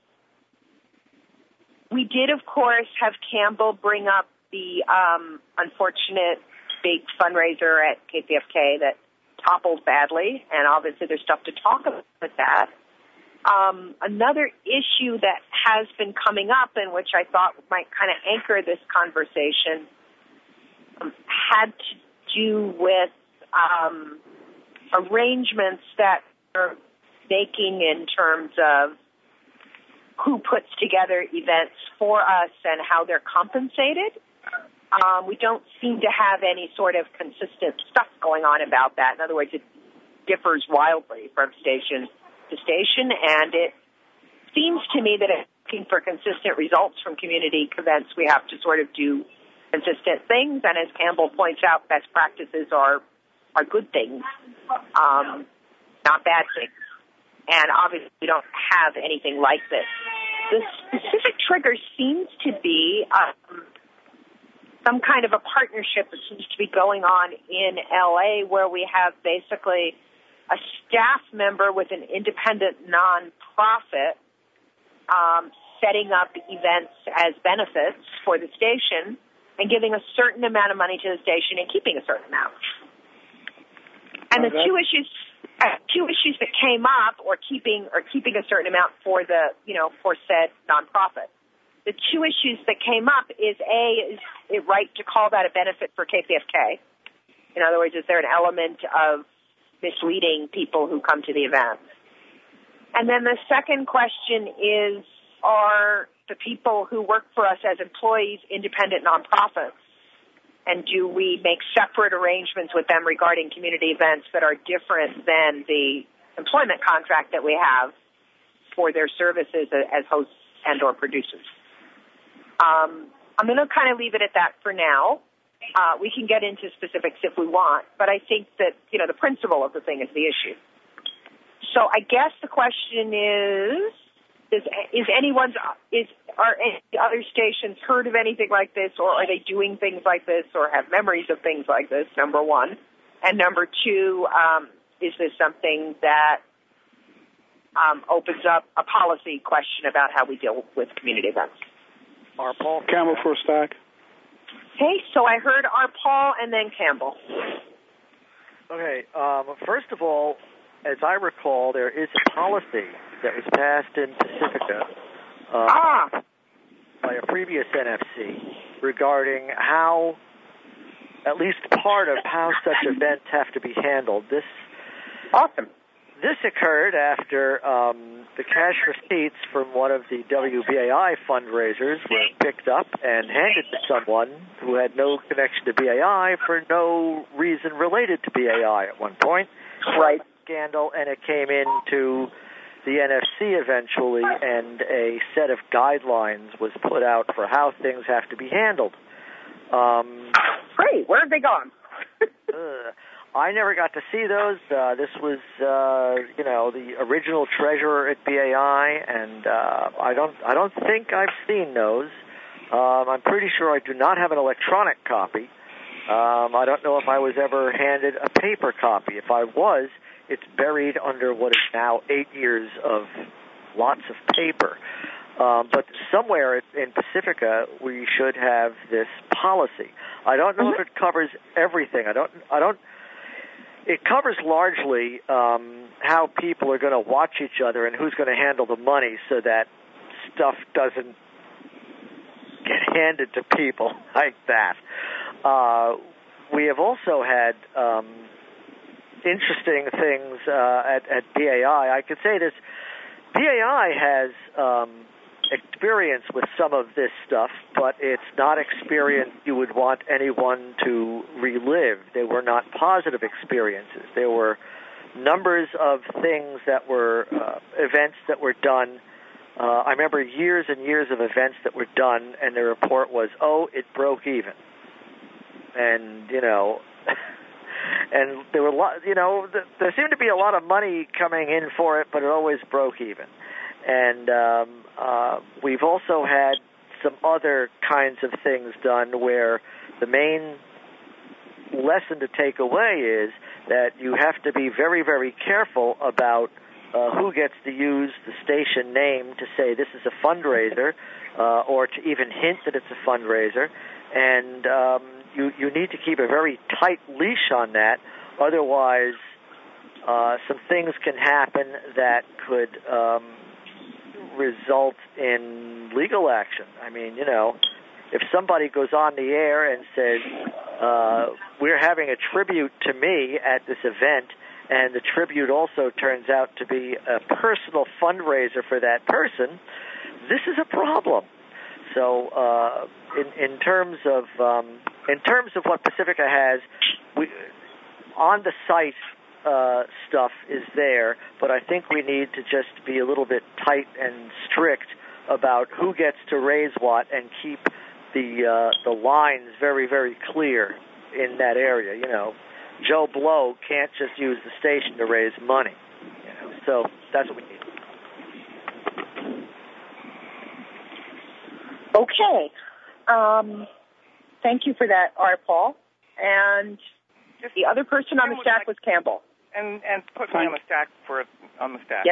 we did, of course, have Campbell bring up the um, unfortunate big fundraiser at K P F K that toppled badly, and obviously there's stuff to talk about with that. Um, another issue that has been coming up, and which I thought might kind of anchor this conversation, um, had to do with um, arrangements that are making in terms of who puts together events for us and how they're compensated. Um, we don't seem to have any sort of consistent stuff going on about that. In other words, it differs wildly from station to station, and it seems to me that if looking for consistent results from community events, we have to sort of do consistent things. And as Campbell points out, best practices are are good things, um, not bad things. And obviously we don't have anything like this. The specific trigger seems to be um, some kind of a partnership that seems to be going on in L A, where we have basically a staff member with an independent nonprofit um, setting up events as benefits for the station and giving a certain amount of money to the station and keeping a certain amount. And the two issues, uh, two issues that came up, or keeping or keeping a certain amount for the, you know, for said nonprofit. The two issues that came up is A, is it right to call that a benefit for K P F K? In other words, is there an element of misleading people who come to the event? And then the second question is, are the people who work for us as employees independent nonprofits? And do we make separate arrangements with them regarding community events that are different than the employment contract that we have for their services as hosts and or producers? Um, I'm going to kind of leave it at that for now. Uh, we can get into specifics if we want, but I think that, you know, the principle of the thing is the issue. So I guess the question is, Is, is anyone's, is, are any other stations heard of anything like this, or are they doing things like this, or have memories of things like this, number one? And number two, um, is this something that um, opens up a policy question about how we deal with community events? R. Paul Campbell for a stack. Okay, so I heard R. Paul and then Campbell. Okay, um, first of all, as I recall, there is a policy that was passed in Pacifica uh, ah. by a previous N F C regarding how, at least part of how such events have to be handled. This awesome. This occurred after um, the cash receipts from one of the W B A I fundraisers were picked up and handed to someone who had no connection to B A I for no reason related to B A I at one point. Right. Scandal, and it came into the N F C eventually, and a set of guidelines was put out for how things have to be handled. Um, Great. Where have they gone? uh, I never got to see those. Uh, this was, uh, you know, the original treasurer at B A I, and uh, I don't, I don't think I've seen those. Um, I'm pretty sure I do not have an electronic copy. Um, I don't know if I was ever handed a paper copy. If I was, it's buried under what is now eight years of lots of paper. Um, but somewhere in Pacifica, we should have this policy. I don't know mm-hmm. if it covers everything. I don't. I don't. it covers largely um, how people are going to watch each other and who's going to handle the money so that stuff doesn't get handed to people like that. Uh, we have also had um, interesting things uh, at, at P A I. I could say this, P A I has um, experience with some of this stuff, but it's not experience you would want anyone to relive. They were not positive experiences. There were numbers of things that were uh, events that were done. Uh, I remember years and years of events that were done, and the report was, oh, it broke even. And, you know, and there were a lot, you know, th- there seemed to be a lot of money coming in for it, but it always broke even. And um, uh, we've also had some other kinds of things done where the main lesson to take away is that you have to be very, very careful about uh, who gets to use the station name to say this is a fundraiser uh, or to even hint that it's a fundraiser. And um, you, you need to keep a very tight leash on that. Otherwise, uh, some things can happen that could um, result in legal action. I mean, you know, if somebody goes on the air and says, uh, we're having a tribute to me at this event, and the tribute also turns out to be a personal fundraiser for that person, this is a problem. So uh, in, in terms of um, in terms of what Pacifica has, we, on the site uh, stuff is there, but I think we need to just be a little bit tight and strict about who gets to raise what and keep the uh, the lines very, very clear in that area. You know, Joe Blow can't just use the station to raise money. You know, so that's what we need. Okay. Um, thank you for that, R. Paul. And Just the other person on the stack was Campbell. And and put me on the stack for on the stack. Yes.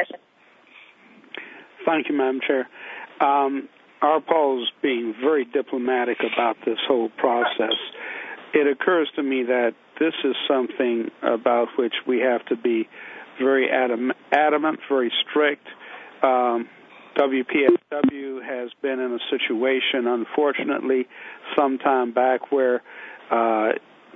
Thank you, Madam Chair. Um, R. Paul's being very diplomatic about this whole process. It occurs to me that this is something about which we have to be very adam- adamant, very strict. Um, W P S W has been in a situation, unfortunately, some time back where uh,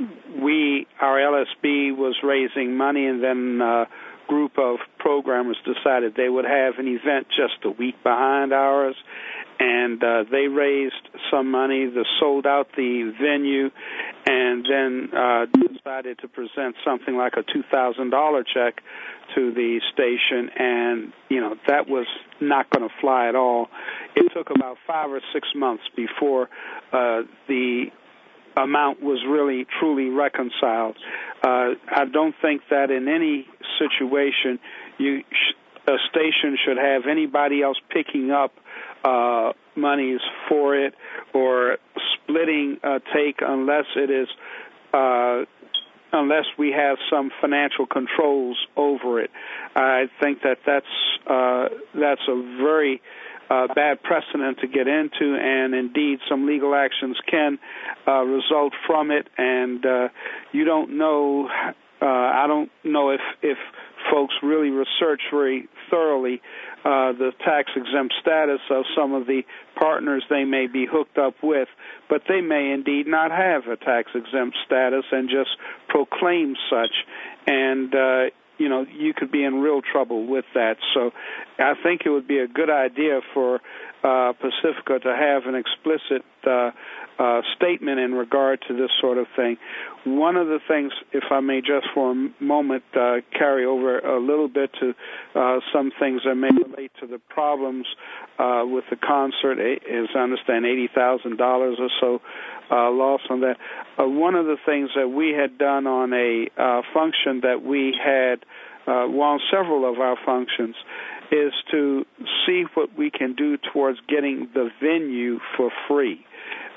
we, our L S B was raising money, and then a group of programmers decided they would have an event just a week behind ours, and uh, they raised some money, they sold out the venue, and then uh, decided to present something like a two thousand dollars check to the station, and, you know, that was not going to fly at all. It took about five or six months before uh, the amount was really, truly reconciled. Uh, I don't think that in any situation you sh- a station should have anybody else picking up uh, monies for it or splitting a take unless it is uh, unless we have some financial controls over it. I think that that's uh, that's a very uh, bad precedent to get into, and indeed some legal actions can uh, result from it. And uh, you don't know. Uh, I don't know if if folks really research very thoroughly uh, the tax-exempt status of some of the partners they may be hooked up with, but they may indeed not have a tax-exempt status and just proclaim such. And, uh, you know, you could be in real trouble with that. So I think it would be a good idea for uh, Pacifica to have an explicit uh, uh, statement in regard to this sort of thing. One of the things, if I may just for a moment uh, carry over a little bit to uh, some things that may relate to the problems uh, with the concert, is I understand eighty thousand dollars or so uh, loss on that. Uh, one of the things that we had done on a uh, function that we had, uh, well, on several of our functions, is to see what we can do towards getting the venue for free.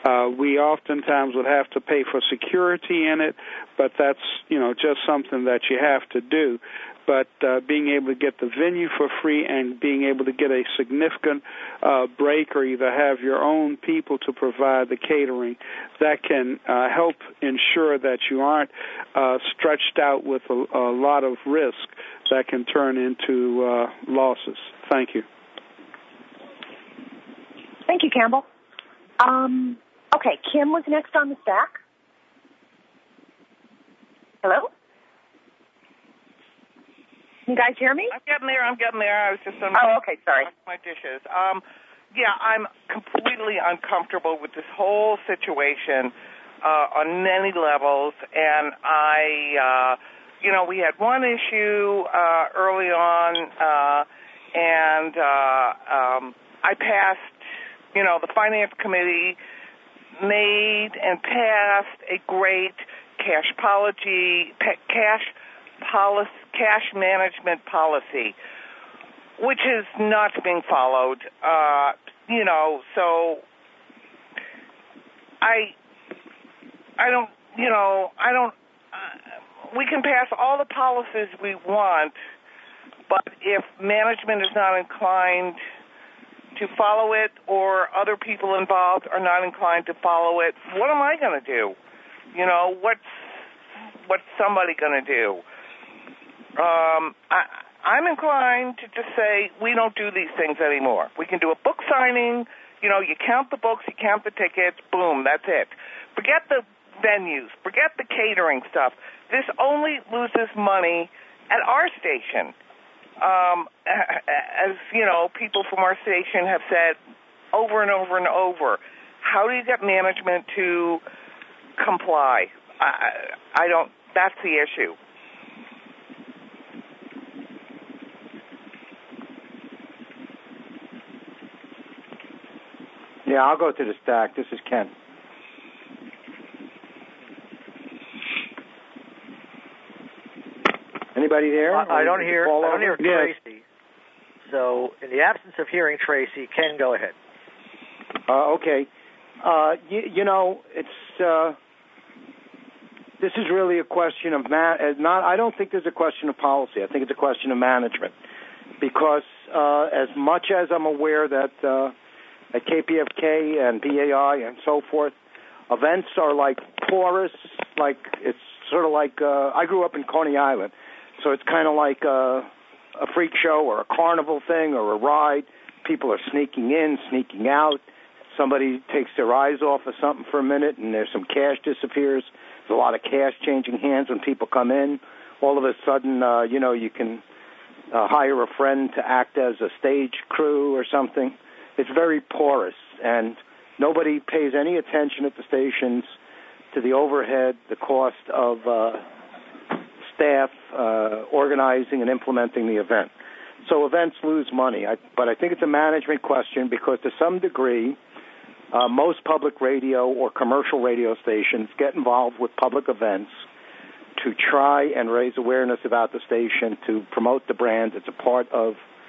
Uh, we oftentimes would have to pay for security in it, but that's, you know, just something that you have to do. But uh, being able to get the venue for free and being able to get a significant uh, break, or either have your own people to provide the catering, that can uh, help ensure that you aren't uh, stretched out with a, a lot of risk that can turn into uh, losses. Thank you. Thank you, Campbell. Um, okay, Kim was next on the stack. Hello? You guys hear me? I'm getting there. I'm getting there. I was just on oh, okay. Sorry. my dishes. Um, yeah, I'm completely uncomfortable with this whole situation uh, on many levels, and I, uh, you know, we had one issue uh, early on, uh, and uh, um, I passed. You know, the Finance Committee made and passed a great cash policy, cash policy, cash management policy, which is not being followed. Uh, you know, so I, I don't, you know, I don't. Uh, we can pass all the policies we want, but if management is not inclined to follow it, or other people involved are not inclined to follow it, what am I going to do? You know, what's what's somebody going to do? Um, I, I'm inclined to just say we don't do these things anymore. We can do a book signing. You know, you count the books, you count the tickets, boom, that's it. Forget the venues, forget the catering stuff. This only loses money at our station. Um, as, you know, people from our station have said over and over and over, how do you get management to comply? I, I don't, that's the issue. Yeah, I'll go to the stack. This is Ken. Anybody there? I, I don't hear. I don't hear yes. Tracy. So, in the absence of hearing Tracy, Ken, go ahead. Uh, okay. Uh, you, you know, it's uh, this is really a question of ma- not. I don't think there's a question of policy. I think it's a question of management, because uh, as much as I'm aware that uh, at K P F K and B A I and so forth, events are like porous. Like it's sort of like uh, I grew up in Coney Island. So it's kind of like a, a freak show or a carnival thing or a ride. People are sneaking in, sneaking out. Somebody takes their eyes off of something for a minute, and there's some cash disappears. There's a lot of cash changing hands when people come in. All of a sudden, uh, you know, you can uh, hire a friend to act as a stage crew or something. It's very porous, and nobody pays any attention at the stations to the overhead, the cost of uh, staff uh, organizing and implementing the event. So events lose money, I, but I think it's a management question, because to some degree, uh, most public radio or commercial radio stations get involved with public events to try and raise awareness about the station, to promote the brand. It's a part of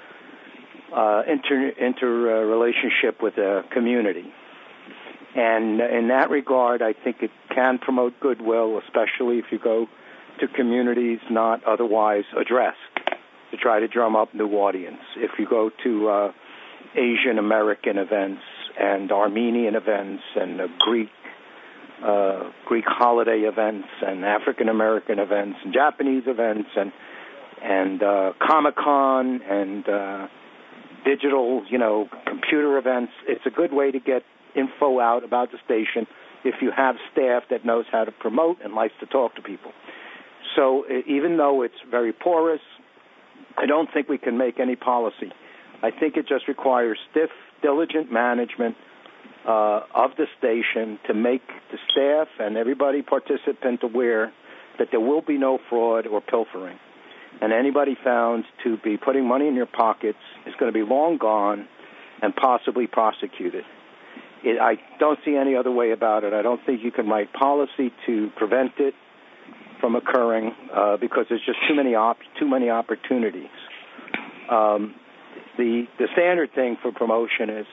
uh, inter, inter uh, relationship with the community. And in that regard, I think it can promote goodwill, especially if you go to communities not otherwise addressed, to try to drum up new audience. If you go to uh, Asian American events and Armenian events and uh, Greek uh, Greek holiday events and African American events and Japanese events and and uh, Comic-Con and uh, digital, you know, computer events, it's a good way to get info out about the station if you have staff that knows how to promote and likes to talk to people. So even though it's very porous, I don't think we can make any policy. I think it just requires stiff, diligent management uh, of the station to make the staff and everybody participant aware that there will be no fraud or pilfering. And anybody found to be putting money in your pockets is going to be long gone and possibly prosecuted. It, I don't see any other way about it. I don't think you can write policy to prevent it from occurring uh, because there's just too many op- too many opportunities. Um, the the standard thing for promotion is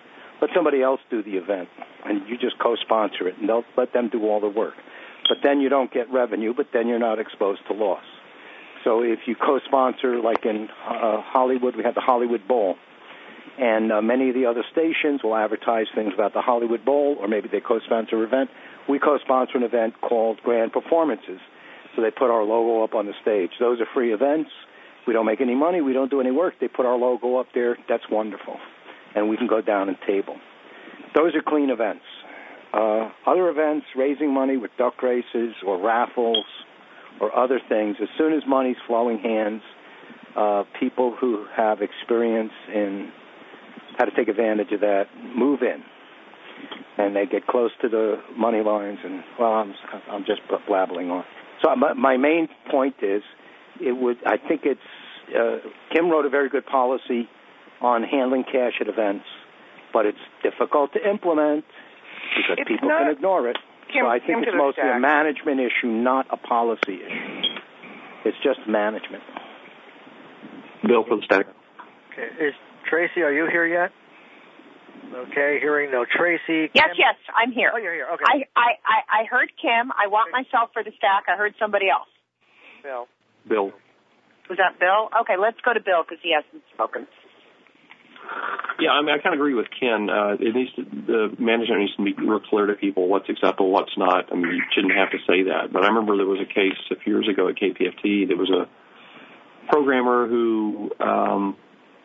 let somebody else do the event, and you just co-sponsor it, and they'll let them do all the work. But then you don't get revenue, but then you're not exposed to loss. So if you co-sponsor, like in uh, Hollywood, we have the Hollywood Bowl, and uh, many of the other stations will advertise things about the Hollywood Bowl, or maybe they co-sponsor an event. We co-sponsor an event called Grand Performances. So they put our logo up on the stage. Those are free events. We don't make any money. We don't do any work. They put our logo up there. That's wonderful. And we can go down and table. Those are clean events. Uh, other events, raising money with duck races or raffles or other things, as soon as money's flowing hands, uh, people who have experience in how to take advantage of that move in. And they get close to the money lines. And, well, I'm, I'm just blabbling on. So my, my main point is, it would. I think it's, uh, Kim wrote a very good policy on handling cash at events, but it's difficult to implement because it's people not, can ignore it. Kim, so I think Kim it's mostly stack. a management issue, not a policy issue. It's just management. Bill for the stack. Okay. Is Tracy, are you here yet? Okay, hearing no Tracy. Yes, Kim? yes, I'm here. Oh, you're here. Okay. I, I, I, I heard Kim. I want myself for the stack. I heard somebody else. Bill. Bill. Was that Bill? Okay, let's go to Bill because he hasn't spoken. Yeah, I mean, I kind of agree with Ken. Uh, it needs to, the management needs to be real clear to people what's acceptable, what's not. I mean, you shouldn't have to say that. But I remember there was a case a few years ago at K P F T. There was a programmer who um,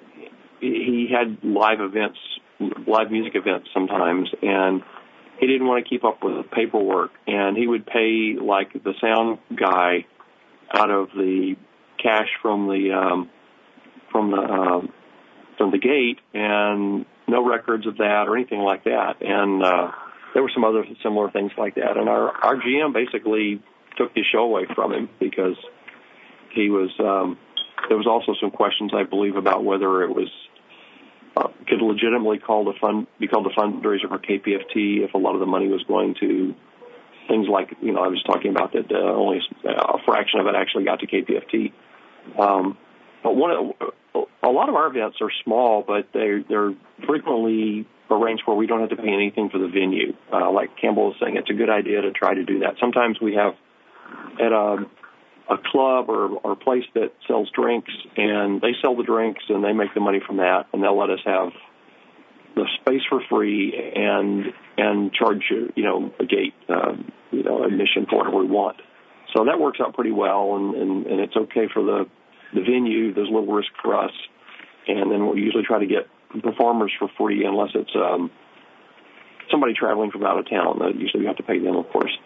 he had live events, live music events sometimes, and he didn't want to keep up with the paperwork, and he would pay like the sound guy out of the cash from the um, from the um, from the gate, and no records of that or anything like that. And uh, there were some other similar things like that. And our our G M basically took his show away from him because he was. Um, there was also some questions, I believe, about whether it was uh, could legitimately call the fund be called the fundraiser for K P F T if a lot of the money was going to things like, you know, I was talking about that uh, only a fraction of it actually got to K P F T. Um, but one of, a lot of our events are small, but they're, they're frequently arranged where we don't have to pay anything for the venue. Uh, like Campbell was saying, it's a good idea to try to do that. Sometimes we have at a, a club or, or a place that sells drinks, and they sell the drinks and they make the money from that, and they'll let us have the space for free and and charge you, you know, a gate, um, you know, admission for whatever we want. So that works out pretty well, and, and, and it's okay for the, the venue. There's little risk for us, and then we usually try to get performers for free unless it's um, somebody traveling from out of town. Uh, usually we have to pay them, of course.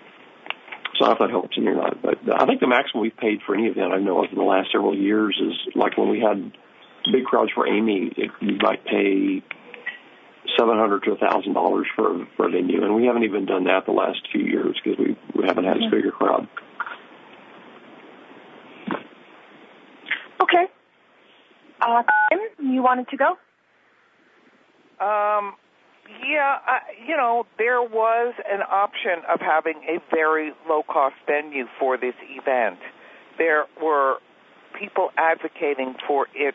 So I don't know if that helps you or not, but I think the maximum we've paid for any event I know of in the last several years is like when we had big crowds for Amy, it, you might pay seven hundred to a thousand dollars for for a venue, and we haven't even done that the last few years because we we haven't had as big a crowd. Okay. Uh, Kim, you wanted to go? Um, yeah, I, you know, there was an option of having a very low-cost venue for this event. There were people advocating for it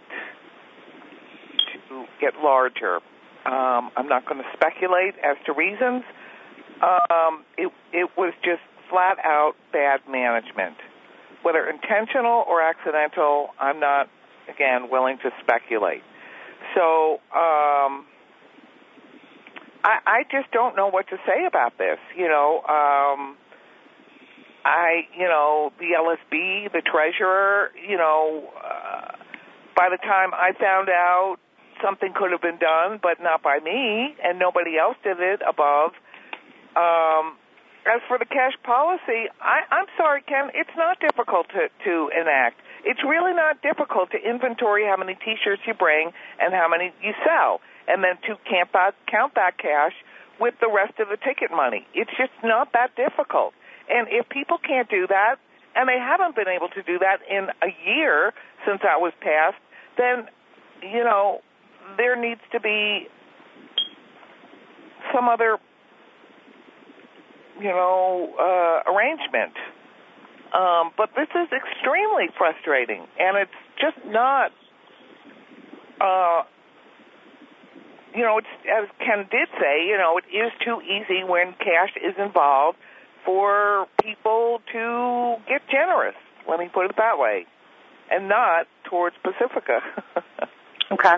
to get larger. Um, I'm not going to speculate as to reasons. Um, it, it was just flat-out bad management. Whether intentional or accidental, I'm not, again, willing to speculate. So um, I, I just don't know what to say about this. You know, um, I, you know, the L S B, the treasurer, you know, uh, by the time I found out, something could have been done, but not by me, and nobody else did it above. Um, as for the cash policy, I, I'm sorry, Ken, it's not difficult to, to enact. It's really not difficult to inventory how many T-shirts you bring and how many you sell, and then to count that, count that cash with the rest of the ticket money. It's just not that difficult. And if people can't do that, and they haven't been able to do that in a year since that was passed, then, you know, there needs to be some other, you know, uh, arrangement. Um, but this is extremely frustrating, and it's just not, uh, you know, it's, as Ken did say, you know, it is too easy when cash is involved for people to get generous, let me put it that way, and not towards Pacifica. Okay.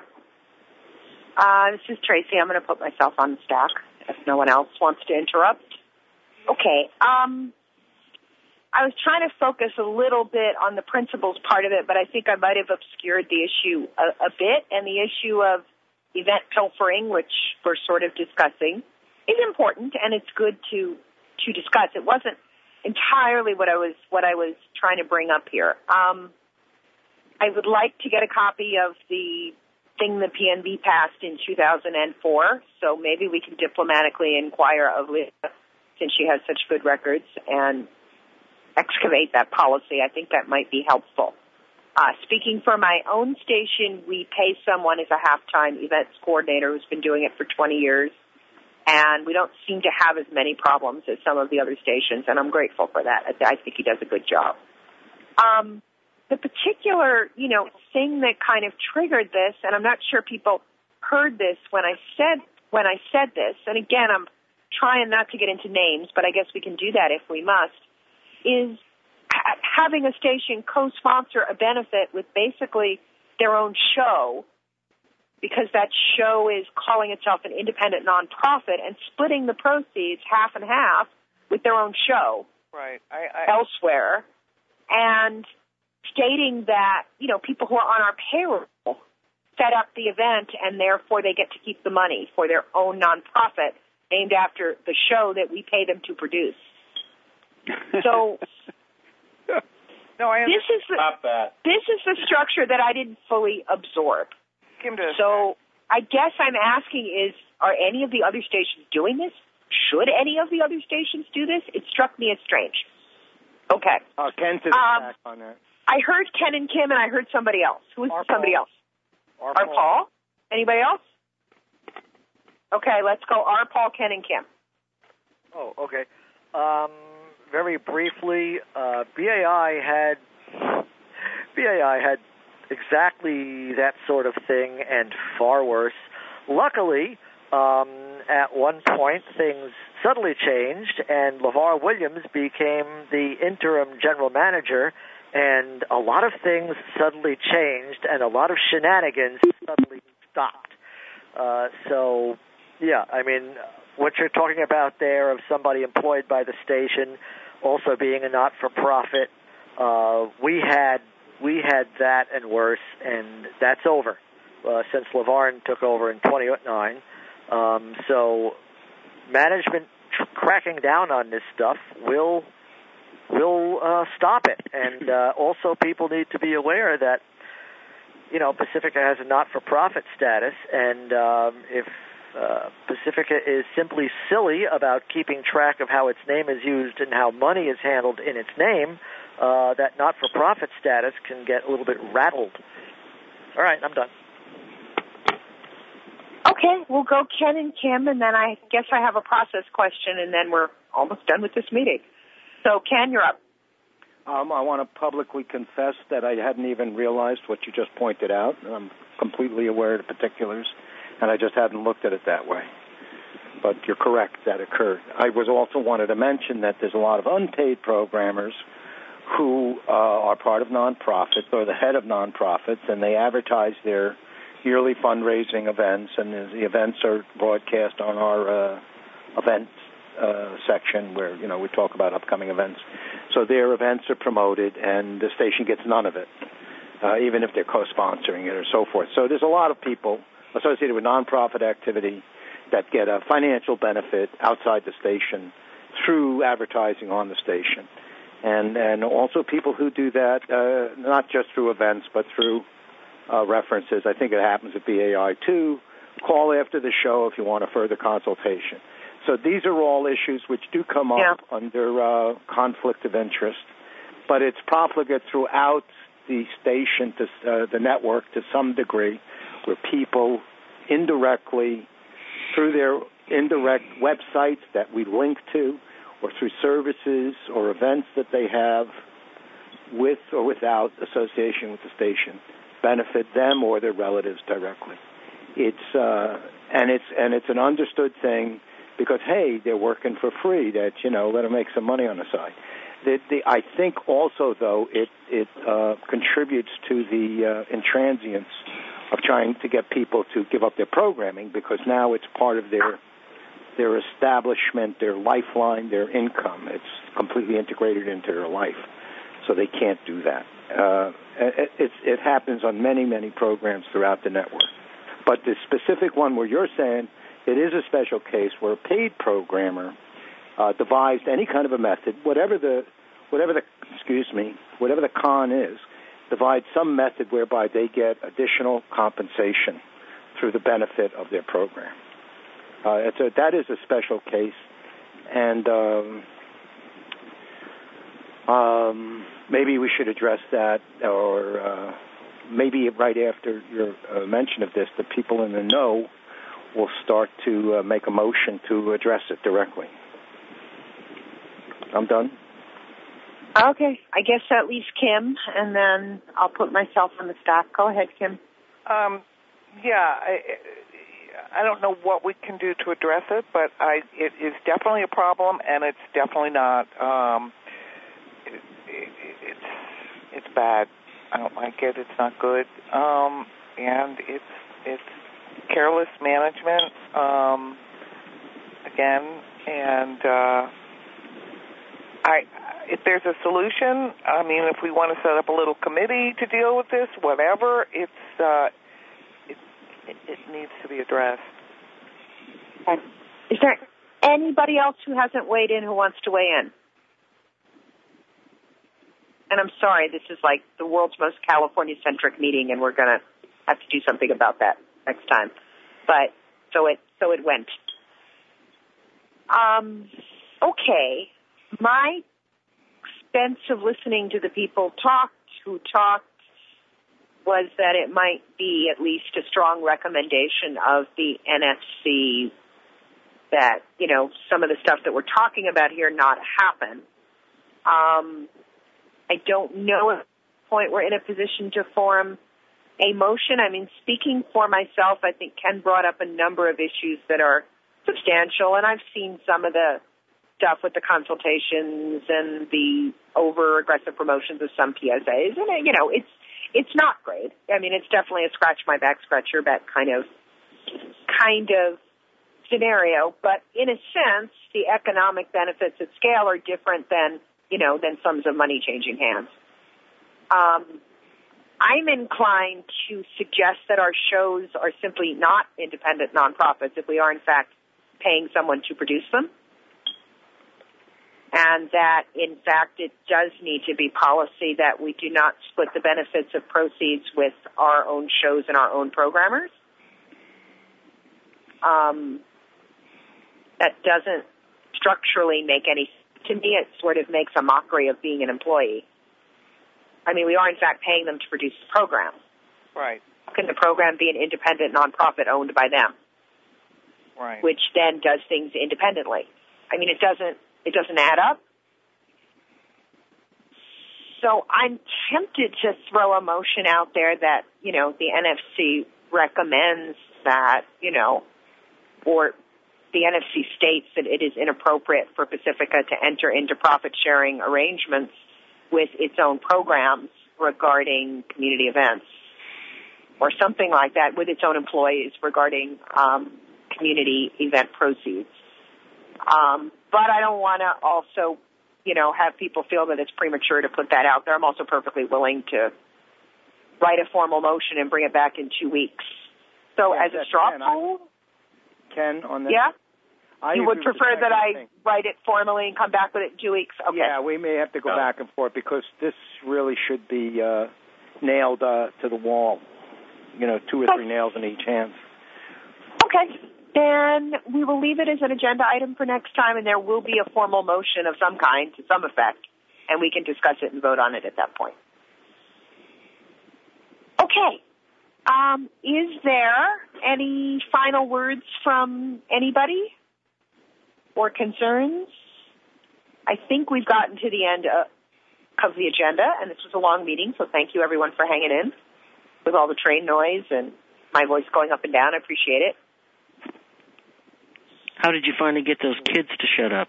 Uh, this is Tracy. I'm going to put myself on the stack if no one else wants to interrupt. Okay. Um, I was trying to focus a little bit on the principles part of it, but I think I might have obscured the issue a, a bit, and the issue of event pilfering, which we're sort of discussing, is important, and it's good to to discuss. It wasn't entirely what I was what I was trying to bring up here. Um, I would like to get a copy of the thing the P N B passed in two thousand four, so maybe we can diplomatically inquire of Lisa, since she has such good records, and excavate that policy. I think that might be helpful. Uh, speaking for my own station, we pay someone as a half-time events coordinator who's been doing it for twenty years, and we don't seem to have as many problems as some of the other stations, and I'm grateful for that. I think he does a good job. Um, the particular, you know, thing that kind of triggered this, and I'm not sure people heard this when I said when I said this, and again, I'm trying not to get into names, but I guess we can do that if we must, is having a station co-sponsor a benefit with basically their own show, because that show is calling itself an independent nonprofit, and splitting the proceeds half and half with their own show right. I, I, elsewhere, and stating that, you know, people who are on our payroll set up the event and therefore they get to keep the money for their own nonprofit named after the show that we pay them to produce. So no, I this is the, Stop that. this is the structure that I didn't fully absorb. Kim does. So I guess I'm asking is, are any of the other stations doing this? Should any of the other stations do this? It struck me as strange. Okay. Uh, Ken to um, back on that. I heard Ken and Kim, and I heard somebody else. Who was Our somebody Paul. else? Our, Our Paul. Paul? Anybody else? Okay, let's go. Our Paul, Ken, and Kim. Oh, okay. Um, very briefly, uh, B A I had B A I had exactly that sort of thing and far worse. Luckily, um, at one point, things suddenly changed, and LeVar Williams became the interim general manager, and a lot of things suddenly changed, and a lot of shenanigans suddenly stopped. Uh, so, yeah, I mean, what you're talking about there of somebody employed by the station also being a not-for-profit, uh, we had we had that and worse, and that's over uh, since LeVar took over in twenty oh nine. Um, so management tr- cracking down on this stuff will will uh, stop it. And uh, also people need to be aware that, you know, Pacifica has a not-for-profit status, and um, if uh, Pacifica is simply silly about keeping track of how its name is used and how money is handled in its name, uh, that not-for-profit status can get a little bit rattled. All right, I'm done. Okay, we'll go Ken and Kim, and then I guess I have a process question, and then we're almost done with this meeting. So, Ken, you're up. Um, I want to publicly confess that I hadn't even realized what you just pointed out. I'm completely aware of the particulars, and I just hadn't looked at it that way. But you're correct, that occurred. I was also wanted to mention that there's a lot of unpaid programmers who uh, are part of nonprofits or the head of nonprofits, and they advertise their yearly fundraising events, and the events are broadcast on our uh, events uh, section where, you know, we talk about upcoming events. So their events are promoted, and the station gets none of it, uh, even if they're co-sponsoring it or so forth. So there's a lot of people associated with nonprofit activity that get a financial benefit outside the station through advertising on the station. And, and also people who do that uh, not just through events but through Uh, references. I think it happens at B A I too. Call after the show if you want a further consultation. So these are all issues which do come up yeah. under uh, conflict of interest, but it's profligate throughout the station, to uh, the network to some degree, where people indirectly, through their indirect websites that we link to, or through services or events that they have with or without association with the station, benefit them or their relatives directly. It's uh, and it's and it's an understood thing because hey, they're working for free. That you know, let them make some money on the side. The, the, I think also though it it uh, contributes to the uh, intransience of trying to get people to give up their programming because now it's part of their their establishment, their lifeline, their income. It's completely integrated into their life, so they can't do that. Uh, it, it, it happens on many, many programs throughout the network. But the specific one where you're saying it is a special case where a paid programmer uh, devised any kind of a method, whatever the, whatever the, excuse me, whatever the con is, devised some method whereby they get additional compensation through the benefit of their program. Uh, it's a, that is a special case, and um, um, maybe we should address that, or uh, maybe right after your uh, mention of this, the people in the know will start to uh, make a motion to address it directly. I'm done. Okay, I guess that leaves Kim, and then I'll put myself on the staff. Go ahead, Kim. Um, yeah, I, I don't know what we can do to address it, but I, it is definitely a problem, and it's definitely not. Um, it, it, it's it's bad. I don't like it. It's not good, um, and it's it's careless management um, again. And uh, I, if there's a solution, I mean, if we want to set up a little committee to deal with this, whatever, it's uh, it, it, it needs to be addressed. Okay. Is there anybody else who hasn't weighed in who wants to weigh in? And I'm sorry, this is like the world's most California-centric meeting, and we're going to have to do something about that next time. But so it so it went. Um, okay. My expense of listening to the people talk who talked was that it might be at least a strong recommendation of the N F C that, you know, some of the stuff that we're talking about here not happen. Um, I don't know at this point we're in a position to form a motion. I mean, speaking for myself, I think Ken brought up a number of issues that are substantial, and I've seen some of the stuff with the consultations and the over-aggressive promotions of some P S As, and, you know, it's it's not great. I mean, it's definitely a scratch-my-back, scratch-your-back kind of kind of scenario, but in a sense, the economic benefits at scale are different than, you know, than sums of money changing hands. Um, I'm inclined to suggest that our shows are simply not independent nonprofits if we are, in fact, paying someone to produce them, and that, in fact, it does need to be policy that we do not split the benefits of proceeds with our own shows and our own programmers. Um, that doesn't structurally make any sense. To me, it sort of makes a mockery of being an employee. I mean, we are, in fact, paying them to produce the program. Right. How can the program be an independent nonprofit owned by them? Right. Which then does things independently. I mean, it doesn't it doesn't add up. So I'm tempted to throw a motion out there that, you know, the N F C recommends that, you know, or the N F C states that it is inappropriate for Pacifica to enter into profit-sharing arrangements with its own programs regarding community events, or something like that, with its own employees regarding um, community event proceeds. Um, but I don't want to also, you know, have people feel that it's premature to put that out there. I'm also perfectly willing to write a formal motion and bring it back in two weeks. So yeah, as a straw Ken, poll, Ken, on that. Yeah? I you would prefer that I write it formally and come back with it in two weeks? Okay. Yeah, we may have to go oh. back and forth because this really should be uh, nailed uh, to the wall. You know, two or okay. three nails in each hand. Okay. Then we will leave it as an agenda item for next time, and there will be a formal motion of some kind to some effect, and we can discuss it and vote on it at that point. Okay. Um, is there any final words from anybody or concerns? I think we've gotten to the end of the agenda, and this was a long meeting, so thank you, everyone, for hanging in with all the train noise and my voice going up and down. I appreciate it. How did you finally get those kids to shut up?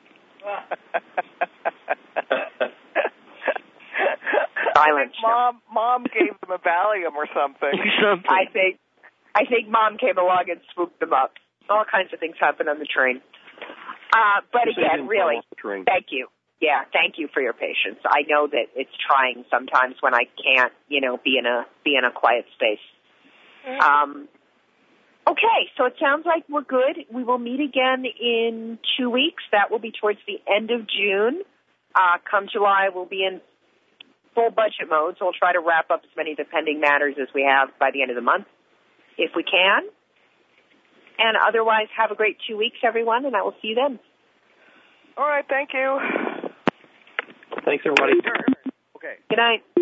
Silence. Mom, mom gave them a Valium or something. something. I think, I think mom came along and swooped them up. All kinds of things happen on the train. Uh, but again, really, thank you. Yeah, thank you for your patience. I know that it's trying sometimes when I can't, you know, be in a be in a quiet space. Um, okay, so it sounds like we're good. We will meet again in two weeks. That will be towards the end of June. Uh, come July, we'll be in full budget mode, so we'll try to wrap up as many of the pending matters as we have by the end of the month, if we can. And otherwise, have a great two weeks, everyone, and I will see you then. All right, thank you. Thanks, everybody. Okay. Good night.